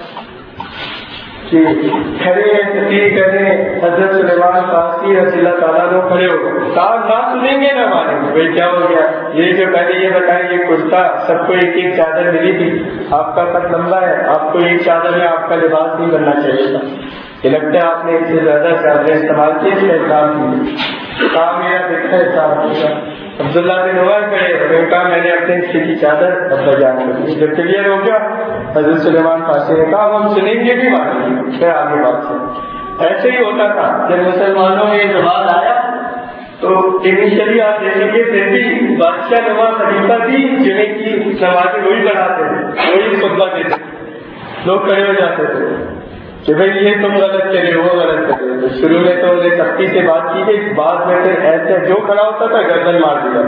کہ کھڑے ہیں تقریر کرنے حضرت سلیمان قاصی رضی اللہ تعالیٰ لوگ کھڑے ہو گئے. کہا نہ سنیں گے نہ مانیں گے. بھائی کیا ہو گیا؟ یہ جو پہلے یہ بتائیں یہ کرتا سب کو ایک ایک چادر ملی تھی. آپ کا قد لمبا ہے آپ کو ایک چادر میں آپ کا لباس نہیں بننا چاہیے تھا. یہ لگتا ہے آپ نے اس سے زیادہ چادریں استعمال کی اس کا احساس کی. کہا میرا دیکھا احساس ہوگا. عبداللہ بن عمر کھڑے ہوئے کہا میں نے اپنے حصے کی چادر ابا جان کر دی. جب کلیئر ہو گیا حضرت سلیمان قاصی نے کہا ہم سنیں گے بھی مانیں گے. پھر آگے بات سے ایسے ہی ہوتا تھا. جب مسلمانوں میں یہ زبان آیا تو انیشلی آپ دیکھیں گے پھر بھی بادشاہ نواز خلیفہ بھی جنہیں کی نمازیں وہی پڑھاتے تھے وہی خطبہ دیتے. لوگ کھڑے ہو جاتے تھے کہ بھائی یہ تم غلط کرے وہ غلط کرے. تو شروع میں تو انہیں سختی سے بات کی گئی. بعد میں پھر ایسے جو کھڑا ہوتا تھا گردن مار دیا.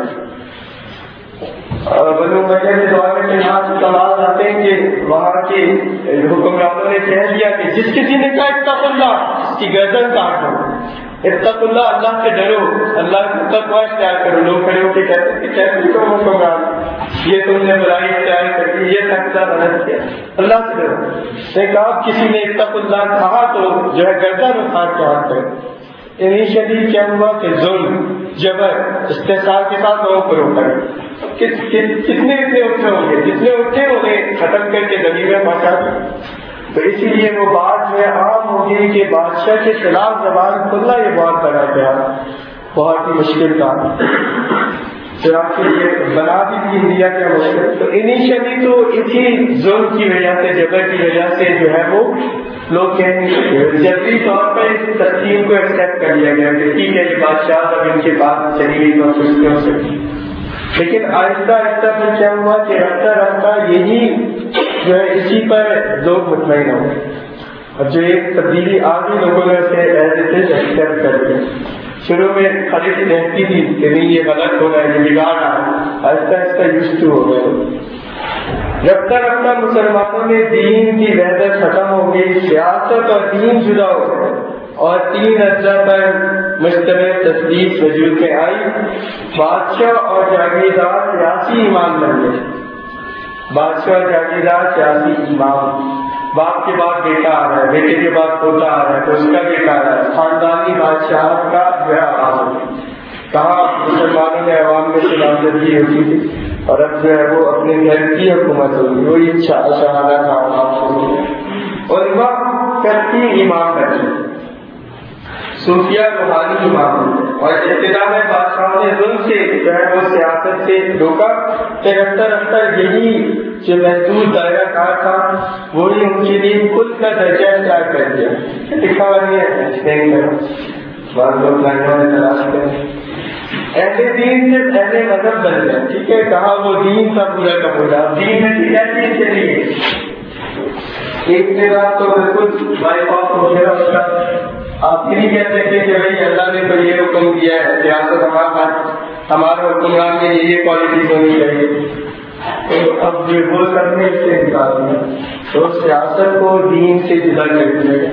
بنو امیہ کے دور میں یہاں سے سوال آتے ہیں کہ وہاں کے حکمرانوں نے کہہ دیا کہ جس کسی نے کہا اتق اللہ اس کی گردن کاٹ دو. اتق اللہ اللہ سے ڈرو اللہ کا تقویٰ اختیار کرو. لوگ کھڑے ہو کے کہتے ہیں کہ کیسے تم حکمران یہ تم نے برائی اختیار کر دی یہ سخت غلط کیا اللہ سے ڈرو. نے کہا کسی نے اتق اللہ کہا تو جو ہے گردن اٹھا کے ہاتھ کرے. انیشلی کیا ہوا کہ ظلم جبر استحصال کے ساتھ لوگوں کو روکا گیا. کتنے اتنے اٹھے ہوں گے, جتنے اٹھے انہیں ختم کر کے زمین میں پہنچا دیا. تو اسی لیے وہ بات جو ہے عام ہو گئی کہ بادشاہ کے خلاف زبان کھلنا یہ بہت بڑا گیا, بہت ہی مشکل کام. پھر آپ کے لیے بنا بھی کی دیا کیا مشکل. تو انیشلی تو اسی ظلم کی وجہ سے, جبر کی وجہ سے جو ہے وہ لوگ کہیں جبری طور پر اس تقسیم کو ایکسپٹ کر لیا گیا کہ ٹھیک ہے یہ بادشاہ اب ان کے بعد چلی گئی تو کچھ نہیں ہو سکتی. لیکن آہستہ آہستہ پھر کیا ہوا کہ رفتہ رفتہ یہی جو ہے اسی پر لوگ مطمئن ہو گئے. اور جو ایک تبدیلی آ گئی لوگوں نے اسے ایز اٹ از ایکسپٹ کر دیا. شروع میں خالی سی رہتی تھی کہ نہیں یہ غلط ہو رہا ہے, یہ بگاڑ رہا ہے, آہستہ آہستہ یوز ٹو ہو گئے. رفتہ رفتہ مسلمانوں میں دین کی وحدت ختم ہو گئی, سیاست اور دین جدا ہو گئے اور تین اجزاء پر مشتمل تصدیق وجود میں آئی. بادشاہ اور جاگیردار سیاسی امام بن گئے. بادشاہ اور جاگیردار سیاسی امام, باپ کے بعد بیٹا آ رہا ہے, بیٹے کے بعد پوتا آ رہا ہے, تو اس کا بیٹا آ رہا ہے. خاندانی بادشاہ کا جو ہے آغاز ہو گیا. کہاں مسلمانوں نے عوام میں سلامتی ہوتی تھی اور اب جو ہے وہ اپنے گھر کی حکومت ہوگی, وہی شاہانہ کا آغاز ہو گیا. اور امام کرتی امام کرتی صوفیہ روحانی امام, اور ابتدا میں بادشاہوں نے ظلم سے جو ہے وہ سیاست سے روکا. کہ رفتہ رفتہ یہی جو محدود دائرہ کار تھا وہی ان کے لیے خود کا درجہ اختیار کر دیا. لکھا ہوا نہیں ہے, بعض لوگ لائنوں میں تلاش کریں. اہل دین سے اہل مذہب بن گئے. ٹھیک ہے, کہا وہ دین تھا پورا کا پورا, دین میں کیا چیز چلی گئی. ایک کے بعد تو بالکل بائی پاس ہو گیا اس کا. آپ یہ نہیں کہہ سکتے کہ بھائی اللہ نے تو یہ حکم دیا ہے, سیاست ہمارا ہمارے حکمران میں یہ یہ کوالٹیز ہونی چاہیے, تو اب جو وہ کرنے سے انکار دیا تو سیاست کو دین سے جدا کر دیا.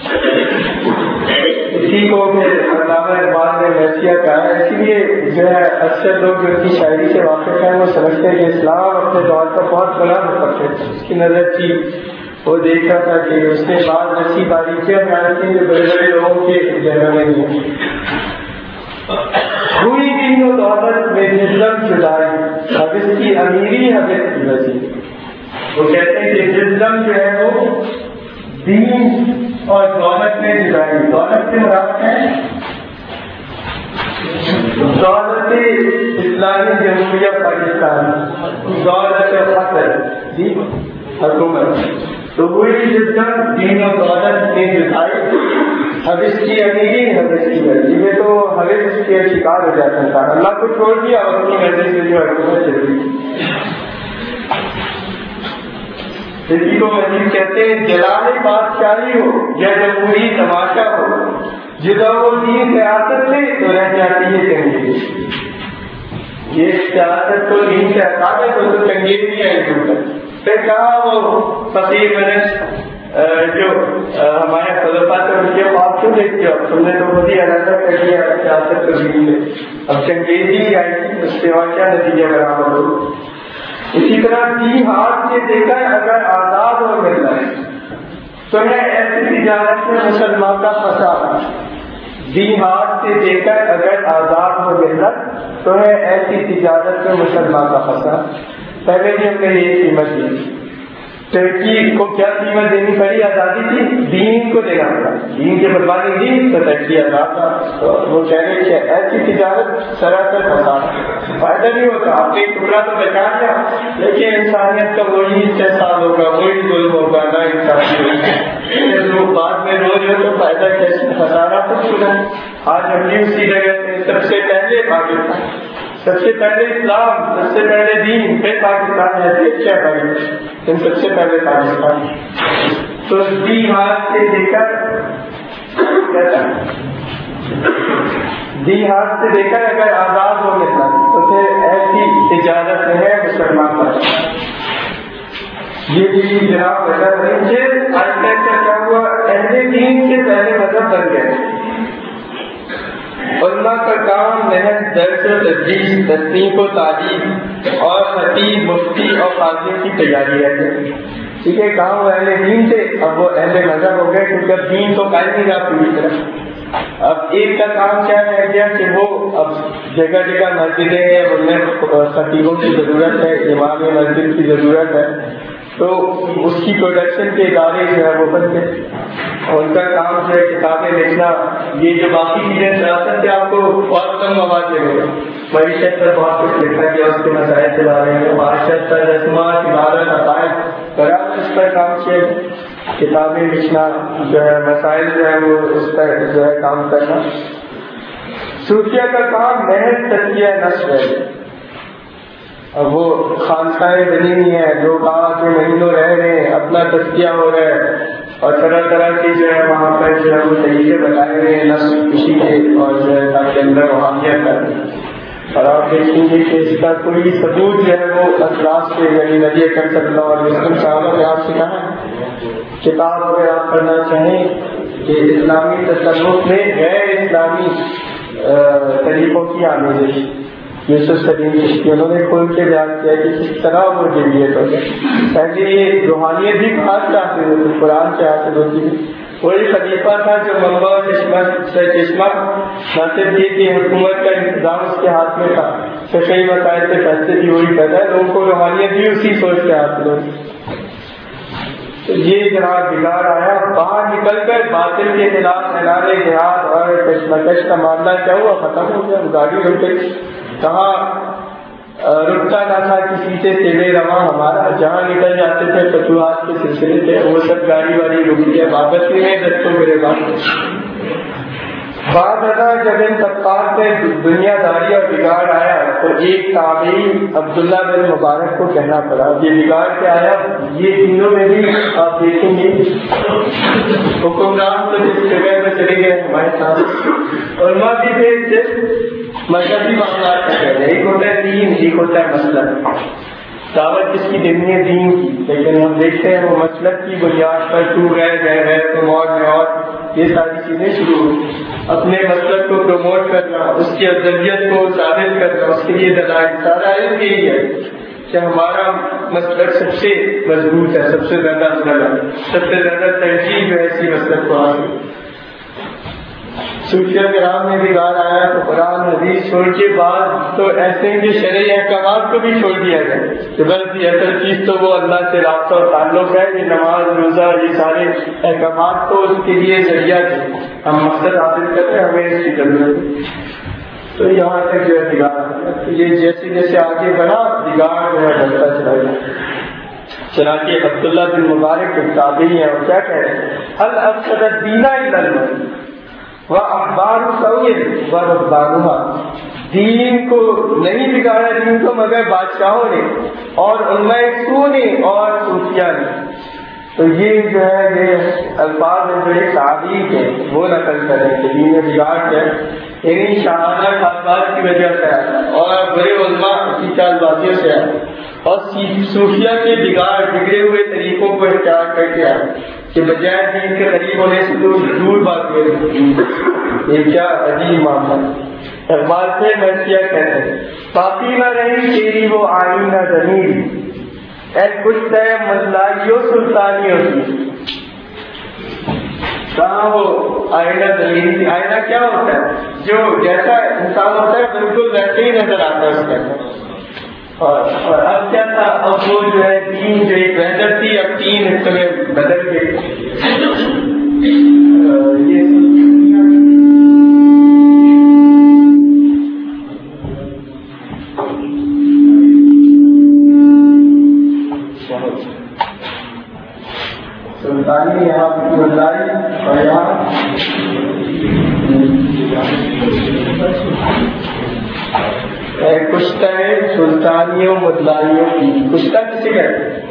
اسی کو پھر علامہ اقبال نے ویسیا کہا ہے. اسی لیے جو ہے اکثر لوگ جو کی شاعری سے واقف ہیں وہ سمجھتے ہیں کہ اسلام اپنے دور کا بہت بڑا مفکر ہے. اس کی نظر تھی, وہ دیکھا تھا کہ اس نے بعض ایسی باریکیاں بیان کی جو بڑے بڑے لوگوں کے ذہنوں میں نہیں ہوئی. ہوئی دین و دولت میں جزلم جدائی, اب اس کی امیری حضرت کی وجہ. وہ کہتے ہیں کہ جزلم جو ہے وہ دین اور دولت میں جدائی. دولت سے مراد ہے دولت اسلامی جمہوریہ پاکستان, دولت فخر جی حکومت. تو وہی جدت دین و دولت میں جدائی, اب اس کی امیری حضرت کی وجہ میں تو حضرت اس کے شکار ہو جاتا تھا. اللہ کو چھوڑ دیا اور اپنی وجہ سے جو حکومت چل رہی. اسی کو مزید کہتے ہیں جلال بادشاہی ہو یا جمہوری تماشا ہو, جدا وہ دین سیاست سے تو رہ جاتی ہے چنگیزی. یہ سیاست کو دین سے ہٹا دے تو چنگیزی ہے. پھر کہا وہ فقیر منش جو ہمارے خلفاء تھے ان کے خواب کیوں دیکھتے ہو, تم نے تو خود ہی علیحدہ کر دیا سیاست کو دین میں. اب چنگیزی آئی تھی, اس سے اور کیا نتیجہ برآمد ہو. اسی طرح دی ہاتھ سے دیکھا اگر آزاد ہو ملتا ہے تو ہے ایسی تجارت میں مسلمان کا فساد. دی ہاتھ سے دے کر اگر آزاد ہو ملنا تو ہے ایسی تجارت میں مسلمان کا فساد. پہلے بھی ہم نے یہ قیمت دی. ترکی کو کیا قیمت دینی پڑی؟ آزادی تھی, دین کو دینا پڑا. دین کی قربانی دی تو ترکی آزاد تھا. تو وہ کہہ رہے کہ ایسی تجارت سراسر فساد, فائدہ نہیں ہوتا. آپ نے ٹکڑا تو بچا لیا لیکن انسانیت کا وہی استحصال ہوگا, وہی ظلم ہوگا, نہ انسانی ہوگا. لوگ بعد میں روز ہو تو فائدہ کیسے, خسارہ تو چھوڑا. آج ہم بھی اسی جگہ سے سب سے پہلے پاکستان, سب سے پہلے اسلام, سب سے پہلے دین, پھر پاکستان ہے. کیا کریں لیکن سب سے پہلے پاکستان. تو دی ہاتھ سے دے کر دی ہاتھ سے دے کر اگر آزاد ہو گیا تو پھر ایسی اجازت ہے مسلمان پر. یہ بھی جناب وجہ نہیں ہے. آرکیٹیکچر کیا ہوا, اہل دین سے پہلے مذہب بن گئے. علماء کا کام محض درس و تدریس, تصنیف و تعلیم اور خطیب, مفتی اور قاضی کی تیاری ہے. ٹھیک ہے, کام وہ اہل دین تھے, اب وہ اہل مذہب ہو گئے کیونکہ اب دین تو قائم نہیں رہا پوری طرح. اب ایک کا کام کیا رہ گیا کہ وہ اب جگہ جگہ مسجدیں ہیں، ان میں خطیبوں کی ضرورت ہے، امام مسجد کی ضرورت ہے، تو اس کی پروڈکشن کے ادارے جو ہے وہ بن گئے، اور ان کا کام جو ہے کتابیں لکھنا، یہ جو باقی چیزیں سیاست سے آپ کو بہت کم مواد دے گا، معیشت پر بہت کچھ لکھا گیا، اس کے مسائل چلا رہے ہیں، معاشرت پر رسومات، عبادت، عقائد، برابر اس پر کام کیا، کتابیں لکھنا جو ہے، مسائل جو ہے وہ اس پر جو ہے کام کرنا۔ صوفیہ کا کام محض تزکیہ نفس ہے، اب وہ خانقاہیں بنی ہوئی ہیں، لوگ آ کے مہینوں رہ رہے ہیں، اپنا تزکیہ ہو رہا ہے، اور طرح طرح کے جو ہے وہاں پر جو ہے وہ طریقے بتائے ہوئے ہیں نفس خوشی کے، اور جو ہے تاکہ اندر روحانیت کریں۔ اور آپ دیکھیں گے کہ اس کا کوئی ثبوت جو ہے وہ اسلاف سے، یعنی نبی اکرم صلی اللہ علیہ وسلم صحابہ نے آپ سے کہا کتاب اگر آپ پڑھنا چاہیں کہ اسلامی تصوف میں غیر اسلامی طریقوں کی آمیزش، یوسف سلیم چشتی انہوں نے کھول کے بیان کیا کہ کس طرح وہ جدید ہو گئے۔ پہلے یہ روحانیت بھی کہاں سے حاصل ہوتی، قرآن سے حاصل ہوتی ہے۔ وہی خلیفہ تھا جو منبع چشمہ سے چشمہ نہ صرف یہ کہ حکومت کا انتظام اس کے ہاتھ میں تھا، فقہی مسائل سے فیصلے بھی وہی کرتا ہے، لوگوں کو روحانیت بھی اسی سوچ سے حاصل ہوتی۔ تو یہ جہاں بگاڑ آیا، باہر نکل کر باطل کے خلاف اعلان جہاد اور کشمکش کا معاملہ کیا ہوا، ختم ہو گیا، گاڑی رک گئی، کہاں رکتا نہ تھا کسی سے تیرے رواں ہمارا، جہاں نکل جاتے تھے فتوحات کے سلسلے تھے، وہ سب گاڑی واڑی رک گیا، واپس نہیں ہے دستوں میرے بات۔ بعد ازاں جب ان طبقات میں دنیا داری اور بگاڑ آیا تو ایک تابعی عبداللہ بن مبارک کو کہنا پڑا، یہ بگاڑ کیا آیا، یہ تینوں میں بھی آپ دیکھیں گے حکمران تو جس جگہ میں چلے گئے ہمارے ساتھ، علماء بھی تھے صرف مذہبی معاملات کا کہتے ہیں، ایک ہوتا ہے دین، ایک ہوتا ہے مسلک۔ دعوت جس کی دینی ہے دین کی، لیکن ہم دیکھتے ہیں وہ مسلک کی بنیاد پر تو گئے گئے گئے تم اور میں اور یہ ساری چیزیں شروع ہوئی، اپنے مسلک کو پروموٹ کرنا، اس کی افضلیت کو ثابت کرنا، اس کے لیے دلائل، سارا علم یہی ہے کہ ہمارا مسلک سب سے مضبوط ہے، سب سے زیادہ افضل ہے، سب سے زیادہ ترجیح جو ہے اسی مسلک کو حاصل۔ صوفیہ کرام میں بگاڑ آیا تو قرآن حدیث چھوڑ کے بعد تو ایسے ہیں کہ شرعی احکامات کو بھی چھوڑ دیا گیا کہ بس یہ اصل چیز تو وہ اللہ سے رابطہ اور تعلق ہے، یہ نماز روزہ یہ سارے احکامات تو اس کے لیے ذریعہ تھے، ہم مقصد حاصل کرتے ہیں، ہمیں اس کی ضرورت ہے۔ تو یہاں تک جو ہے بگاڑ، یہ جیسے جیسے آگے بڑھا بگاڑ جو ہے بڑھتا چلا گیا۔ چنانچہ عبداللہ بن مبارک ایک تابعی ہیں، اور کیا کہہ رہے ہیں، حل افسد الدین الا المسجد وَأَحْبَارُ سَوْءٍ وَرُهْبَانُهَا، دین کو نہیں بگاڑا دین کو مگر بادشاہوں نے اور علماء سو نے اور صوفیاء نے۔ تو یہ جو ہے یہ الفاظ جو ایک تعبیر ہے وہ نقل کریں کہ دین میں بگاڑ ہے، یعنی شاہانہ خاصبات کی وجہ سے آیا اور بڑے علماء کی چال بازیوں سے آیا، اور صوفیہ کے بگاڑ بگڑے ہوئے طریقوں کو اختیار کر کے آیا کہ بجائے دین کے قریب ہونے سے دور دور بات ہوئی۔ یہ کیا عجیب معاملہ۔ اقبال سے مرثیہ کہتے ہیں، باقی نہ رہی تیری وہ آئینہ ضمیر، اے کشتہ مزلائیو سلطانی ہوتی۔ کہاں وہ آئینہ ضمیر، آئینہ کیا ہوتا ہے، جو جیسا انسان ہوتا ہے بالکل ویسے ہی نظر آتا ہے اس کے اندر۔ اور اور اب کیا تھا، اب وہ جو ہے تین جو ایک وحدت تھی اب تین حصوں میں بدل گئی۔ سلطانی یہاں مدلائی اور یہاں کشتہ سلطانیوں مدلائیوں کی، کشتہ کسی کہتے ہیں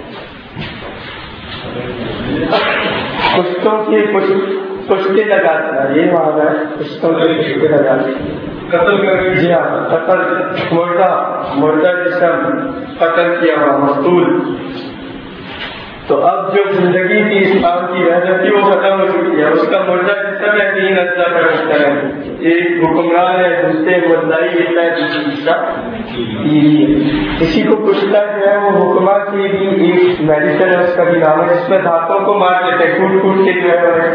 کشتوں کے کشتے لگاتا ہے، یہ معنی ہے کشتوں کے کشتے لگاتے قتل کر، جی ہاں قتل، مردہ مردہ جسم قتل کیا ہوا مقتول۔ تو اب جو زندگی کی اسلام کی وحدت تھی وہ ختم ہو چکی ہے، اس کا مردہ جسم ہے تین اجزاء کا رشتہ ہے، ایک حکمران ہے، دوسرے مدعی ہوتا ہے، دوسرا بیوی ہے۔ اسی کو کشتہ جو ہے وہ حکمہ کی بھی ایک میڈیسن ہے، اس کا بھی نام ہے، جس میں دھاتوں کو مار دیتے ہیں، ٹوٹ ٹوٹ کے جو ہے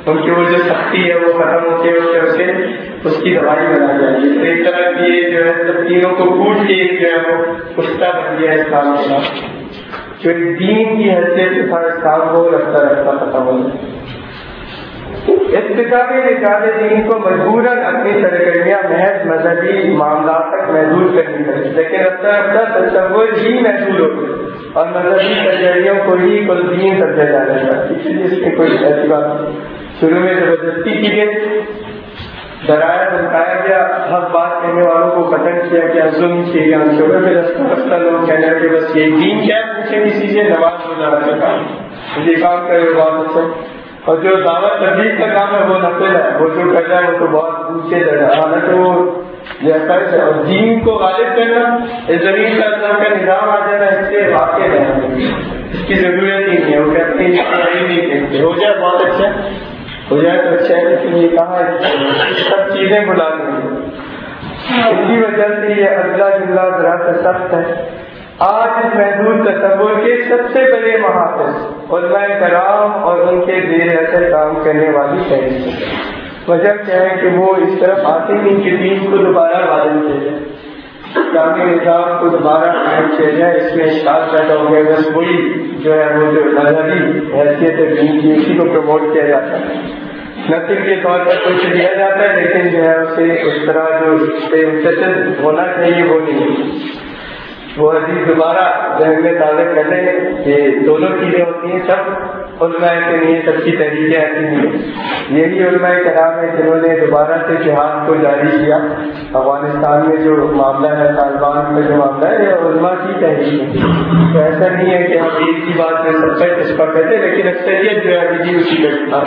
ان کی وہ جو سختی ہے وہ ختم ہوتی ہے، اس طرح سے اس کی دوائی بنا جائے گی۔ ایک طرح کی یہ جو ہے سب تینوں کو کوٹ کے جو ہے وہ پشتہ بن گیا اسلام کے نام، جو دین کی حیثیت کے ساتھ اسلام کو رفتہ رفتہ ختم ہو جائے۔ اتفاقی نجات دین کو مجبوراً اپنی سرگرمیاں محض مذہبی معاملات تک محدود کرنی پڑی، لیکن رفتہ رفتہ تصور ہی محدود ہو گئے اور مذہبی سرگرمیوں کو ہی کل دین سمجھا جانے لگا۔ اس لیے اس کی کوئی ایسی بات نہیں، شروع میں زبردستی کی گئی، ڈرایا دھمکایا گیا، حق بات کہنے والوں کو قتل کیا گیا، ظلم کیا گیا، شعبے میں رفتہ رفتہ لوگ کہنے لگے بس یہ دین کیا ہے، پوچھے کسی سے نماز گزارا سکا یہ کام کرے بات سے، اور جو دعوت تبلیغ کا کام ہے وہ نفل ہے، وہ جو کر رہا ہے وہ تو بہت اونچے درجہ، حالانکہ وہ جیسا ہے اور دین کو غالب کرنا، اس زمین کا اسلام کا نظام آ جانا، اس سے واقع ہے، اس کی ضرورت ہی نہیں ہے، وہ کہتے ہیں نہیں کہتے ہو جائے بہت اچھا ہو جائے تو اچھا ہے، لیکن یہ کہاں سب چیزیں بلا دیں گے، اسی وجہ سے یہ اگلا جملہ ذرا سا سخت ہے۔ آج اس محدود تصور کے سب سے بڑے محافظ علماء کرام اور ان کے زیر اثر کام کرنے والی فہرست ہے۔ وجہ کیا ہے کہ وہ اس طرف آتے نہیں کہ دین کو دوبارہ واضح کیا جائے، اسلامی نظام کو دوبارہ قائم کیا جائے، اس میں اشکال پیدا ہو گیا، بس وہی جو ہے وہ جو مذہبی حیثیت ہے دین کی اسی کو پروموٹ کیا جاتا ہے، نصب کے طور پر کچھ دیا جاتا ہے، لیکن جو ہے اسے اس طرح جو متصل ہونا چاہیے وہ نہیں۔ وہ حدیث دوبارہ ذہن میں تازہ کر لیں کہ دونوں چیزیں ہوتی ہیں، سب علماء کے لیے سب کی تحریکیں ایسی ہیں، یہی علماء کرام ہیں جنہوں نے دوبارہ سے جہاد کو جاری کیا۔ افغانستان میں جو معاملہ ہے، طالبان کا جو معاملہ ہے، یہ علماء کی تحریک ہے، تو ایسا نہیں ہے کہ ہم ایک ہی بات میں سب کا اتفاق کرتے، لیکن اکثریت جو ہے جی اسی کا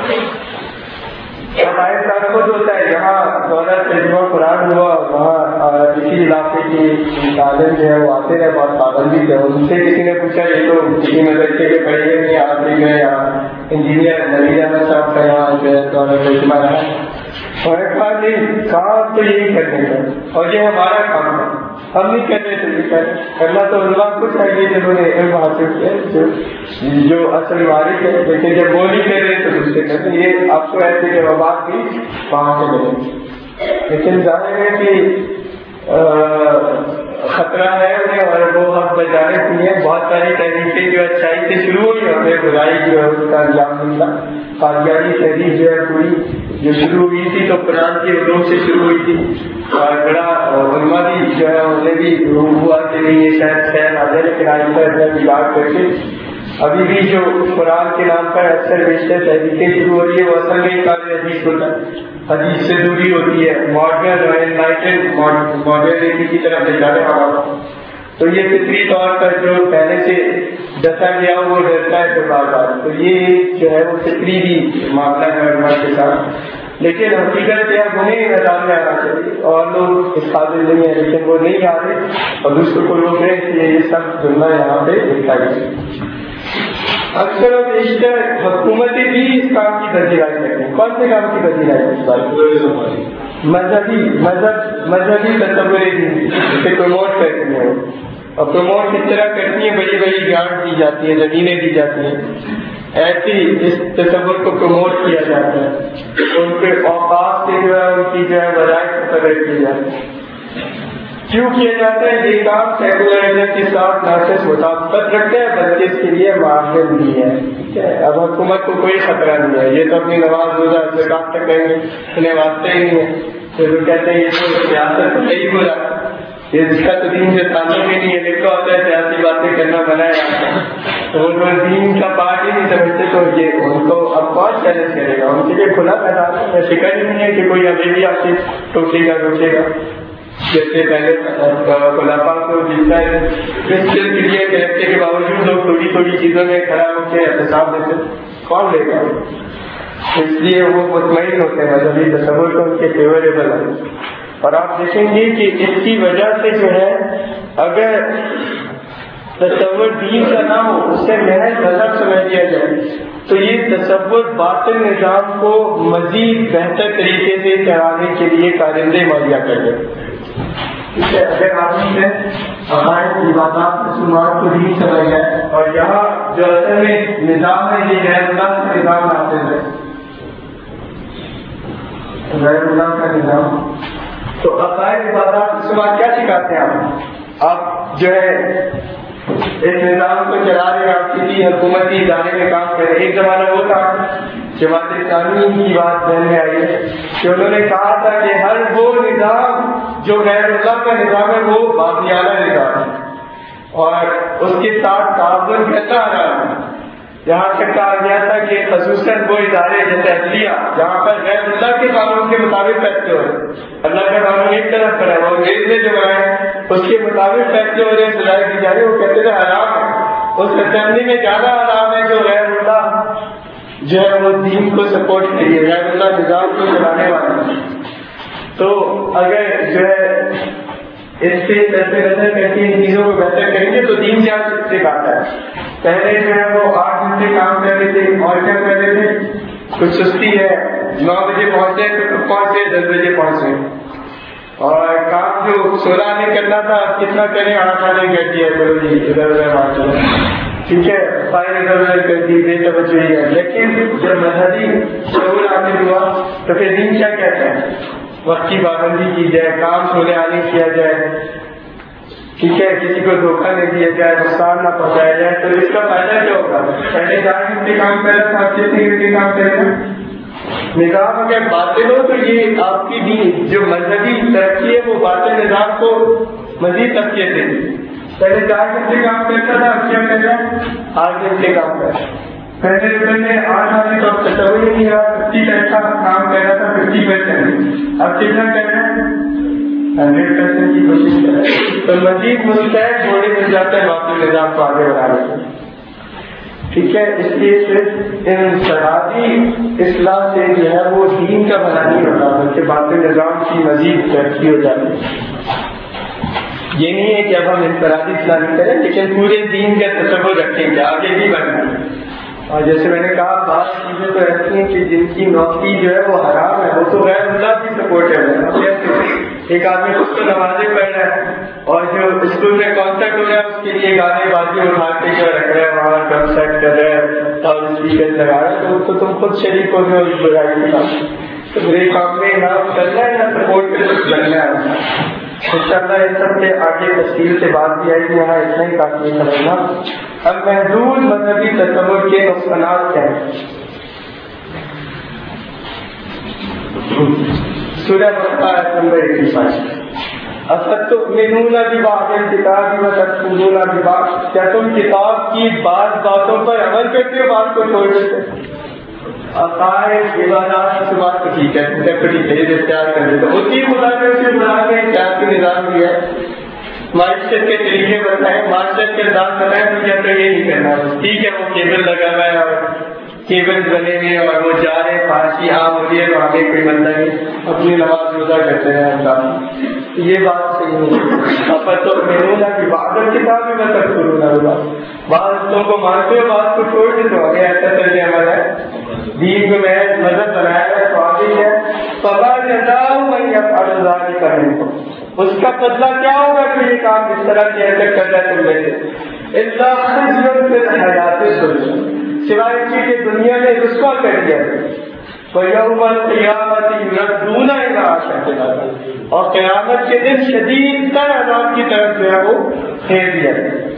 ہمارے ساتھ خود ہوتا ہے، یہاں دولت ترجمہ قرآن ہوا، وہاں کسی علاقے کی عالم جو ہے وہ آتے رہے، بہت پابندی ہے، ان سے کسی نے پوچھا یہ تو کسی مدرسے کے پڑھے گئے نہیں آتے گئے، یہاں انجینئر نوید احمد صاحب کا یہاں جو ہے دولت ترجمہ رہا، اور ایک بات نہیں کام تو یہی کرنے کا، اور یہ ہمارا کام ہے، ہم نہیں کہتے تھے کرنا تو علماء کو چاہیے جنہوں نے علم حاصل کیا، جو جو اصل وارث ہے، لیکن جب وہ نہیں کہہ رہے تو دوسرے کہتے ہیں، یہ آپ کو ایسے جوابات بھی وہاں سے ملیں، لیکن ظاہر ہے کہ خطرہ ہے انہیں اور وہ حق بجانے کی ہے۔ بہت ساری تحریکیں جو اچھائی سے شروع ہوئی اور برائی جو ہے اس کا انجام ملا، قادیانی تحریک جو ہے پوری جو شروع ہوئی تھی تو قرآن کے علوم سے شروع ہوئی تھی، اور بڑا علماء بھی جو ہے انہیں بھی ہوا کہ نہیں یہ شاید خیر آ جائے، لیکن آئندہ اتنا بگاڑ کر کے ابھی بھی جو قرآن کے نام پر اکثر بیشتر تحریکیں شروع ہو رہی ہے وہ اصل میں قابل حدیث ہوتا ہے، حدیث سے دوری ہوتی ہے، ماڈرن اور انلائٹنڈ ماڈرنٹی کی طرف لے جانے والا، تو یہ فطری طور پر جو پہلے سے ڈسا گیا وہ ڈرتا ہے پھر بار بار، تو یہ جو ہے وہ فطری بھی معاملہ ہے علماء کے ساتھ، لیکن حقیقت یہ ہے انہیں نظام میں آنا چاہیے، اور لوگ اس قابل نہیں ہیں لیکن وہ نہیں آ رہے اور دوسروں کو روک رہے، اس لیے یہ سب جملہ یہاں پہ لکھا گیا۔ اکثر و بیشتر حکومتیں بھی اس کام کی پذیرائی کرتی ہیں، کون سے کام کی پذیرائی اس بات مذہبی مذہب مذہبی تصور اسے پروموٹ کرتی ہیں، اور پروموٹ کس طرح کرتی ہیں، بڑی بڑی گرانٹ دی جاتی ہیں، زمینیں دی جاتی ہیں، ایسی اس تصور کو پروموٹ کیا جاتا ہے، ان کے اوقات سے جو ہے ان کی جو ہے وظائف مقرر کی جاتی ہے۔ کیوں کیا جاتا ہے یہ کام؟ سیکولرزم کے ساتھ نہ صرف مطابقت رکھتے ہیں بلکہ اس کے لیے معاون بھی ہے، ٹھیک ہے، اب حکومت کو کوئی خطرہ نہیں ہے، یہ تو اپنی نماز روزہ زکات تک کریں گے، انہیں واسطے ہی نہیں ہے، پھر وہ کہتے ہیں یہ تو سیاست نہیں بولا، یہ اس کا تو دین سے تعلق ہی نہیں ہے، لکھا ہوتا ہے سیاسی باتیں کرنا منع ہے، تو وہ دین کا پارٹ ہی نہیں سمجھتے، تو یہ ان کو اب کون چیلنج کرے گا، ان کے لیے کھلا میدان ہے، فکر ہی نہیں ہے کہ کوئی ابھی بھی آپ سے ٹوکے گا روکے گا، جیسے پہلے خلافہ کو جیتا ہے کرسچن کلیئر کرنے کے باوجود لوگ تھوڑی تھوڑی چیزوں میں کھڑا ہو کے احتساب دیتے، کون لے گا؟ اس لیے وہ مطمئن ہوتے ہیں مذہبی تصور کو ان کے فیوریبل ہے، اور آپ دیکھیں گے کہ اس کی وجہ سے جو ہے اگر تصور دین کا نہ ہو، اس سے محض مذہب سمجھ لیا جائے تو یہ تصور باطل نظام کو مزید بہتر طریقے سے چلانے کے لیے کارندے مہیا کر دے۔ اگر آدمی ہے ہمارے عبادات رسومات کو دین سمجھ جائے، اور یہاں جو اصل میں نظام ہے یہ غیر اللہ کا نظام نافذ ہے، غیر اللہ کا نظام. تو عقائد عبادات اس کے بعد کیا سکھاتے ہیں آپ؟ آپ جو ہے اس نظام کو چلا رہے، آپ کسی حکومتی ادارے میں کام کر رہے. ایک زمانہ وہ تھا جماعت اسلامی کی بات ذہن میں آئی ہے کہ انہوں نے کہا تھا کہ ہر وہ نظام جو غیر اللہ کا نظام ہے وہ باغیانہ نظام ہے اور اس کے ساتھ تعاون کرنا حرام ہے. یہاں تک کہا گیا تھا کہ خصوصاً وہ ادارے جیسے عدلیہ جہاں پر غیر اللہ کے قانون کے مطابق فیصلے ہو رہے، اللہ کا قانون ایک طرف پر ہے، وہ انگریز نے جو بنایا اس کے مطابق فیصلے ہو رہے ہیں، سزائیں دی جا رہی، وہ کہتے تھے حرام ہے. اس اسمبلی میں زیادہ حرام ہے جو غیر اللہ جو ہے وہ دین کو سپورٹ کریے، غیر اللہ نظام کو چلانے والے. تو اگر جو ہے اس سے ایسے نظر کر کے ان چیزوں کو بہتر کریں گے تو دین کیا سکھاتا ہے. پہلے جو ہے وہ آٹھ گھنٹے کام کر رہے تھے اور کیا کر رہے تھے، کچھ سستی ہے، نو بجے پہنچے تو پہنچے دس بجے پہنچے، اور کام جو سولہ نے کرنا تھا کتنا کریں، آٹھ آنے کر دیا، چلو جی ادھر ادھر بات چلو ٹھیک ہے، فائل ادھر ادھر کر دی، بے توجہ ہے. لیکن جب مذہبی شعور حاصل ہوا تو پھر دین کیا کہتا ہے، وقت کی پابندی کی جائے، کام سونے آنے کیا جائے، ٹھیک ہے، کسی کو دھوکہ نہیں دیا جائے، نقصان نہ پہنچایا جائے. تو اس کا فائدہ کیا ہوگا؟ پہلے چار گھنٹے کام کر رہا تھا، کتنے گھنٹے کام کرے گا. نظام اگر باطل ہو تو یہ آپ کی دین جو مذہبی ترقی ہے وہ باطل نظام کو مزید تقویت دے گی. پہلے چار گھنٹے کام کرتا تھا، اب کیا کر رہا ہے، آٹھ گھنٹے کام کر رہا ہے. پہلے پہلے آٹھ آنے تو اب تصور ہی نہیں رہا، ففٹی پیسہ کام کر رہا تھا، ففٹی پرسینٹ اب کتنا کر رہا ہے، ہنڈریڈ پرسینٹ کی کوشش کرے. تو مزید مستحق ہونے مل جاتا ہے باقی نظام کو آگے بڑھانے کے. ٹھیک ہے، اس لیے صرف انفرادی اصلاح سے جو ہے وہ دین کا بنا نہیں ہوتا بلکہ باقی نظام کی مزید ترقی ہو جاتی ہے. یہ نہیں ہے کہ اب ہم انفرادی اصلاح نہیں کریں لیکن پورے دین کا تصور رکھیں کہ آگے بھی بڑھنا. اور جیسے میں نے کہا بعض چیزیں تو ایسی ہیں کہ جن کی نوکری جو ہے وہ حرام ہے، وہ تو غیر اللہ کی سپورٹ ہے. ایک آدمی خود تو نمازیں پڑھ رہا ہے اور جو اسکول میں کانسرٹ ہو رہا ہے اس کے لیے گانے بازی اٹھا کے جو رکھ رہے ہیں وہاں ڈرم سیٹ کر رہے ہیں اور اسپیکر لگا رہے ہیں، تو تم خود شریک ہو گئے اس برائی کے ساتھ. تو میرے کام میں نہ کرنا ہے نہ سپورٹ پہ کچھ لگنا ہے. انشاءاللہ اس سب کے آگے تفصیل سے بات کی آئی، یہاں اتنا ہی کافی سمجھنا. اب محدود مذہبی تصور کے نقصانات کیا ہیں. سورہ بقرہ نمبر ایک سو پانچ، افتؤمنون ببعض الکتاب وتکفرون ببعض، کیا تم کتاب کی بعض باتوں پر عمل کرتے ہو، بعض کو چھوڑ دیتے. عقائد عبادات کی بات تو ٹھیک ہے، ٹھیک ہے یہ اختیار کر دیتے اسی خدا کے اسے بلا کے اختیار کا نظام دیا ہے، معیشت کے طریقے بتائیں، معاشرت کے نظام بتائیں، تو کیا تو یہ نہیں کرنا. ٹھیک ہے وہ کیبل لگا ہوا ہے اور کیبل بنے ہوئے اور وہ جا رہے فارسی عام ہوتی ہے وہاں پہ کوئی بندہ نہیں اپنی نماز روزہ کرتے ہیں اللہ. یہ بات صحیح نہیں. اب تو میرے کی بادل کتاب میں میں تک کروں گا بعض تم کو مانتے ہو بات کو چھوڑ دیتے ہو. اگر ایسا طریقہ عمل ہے دین کو میں مذہب بنایا ہے تو آگے ہے پتا جاؤ میں افزاد کرنے کو اس کا بدلہ کیا ہوگا کہ یہ کام اس طرح کی حرکت کرنا تم میں اللہ خود حیات سوچ سوائے اس کی دنیا نے رسوا کر دیا فَيَوْمَ الْقِيَامَةِ يُرَدُّونَ إِلَىٰ أَشَدِّ الْعَذَابِ، اور قیامت کے دن شدید تر عذاب کی طرف جو ہے وہ پھیر دیا.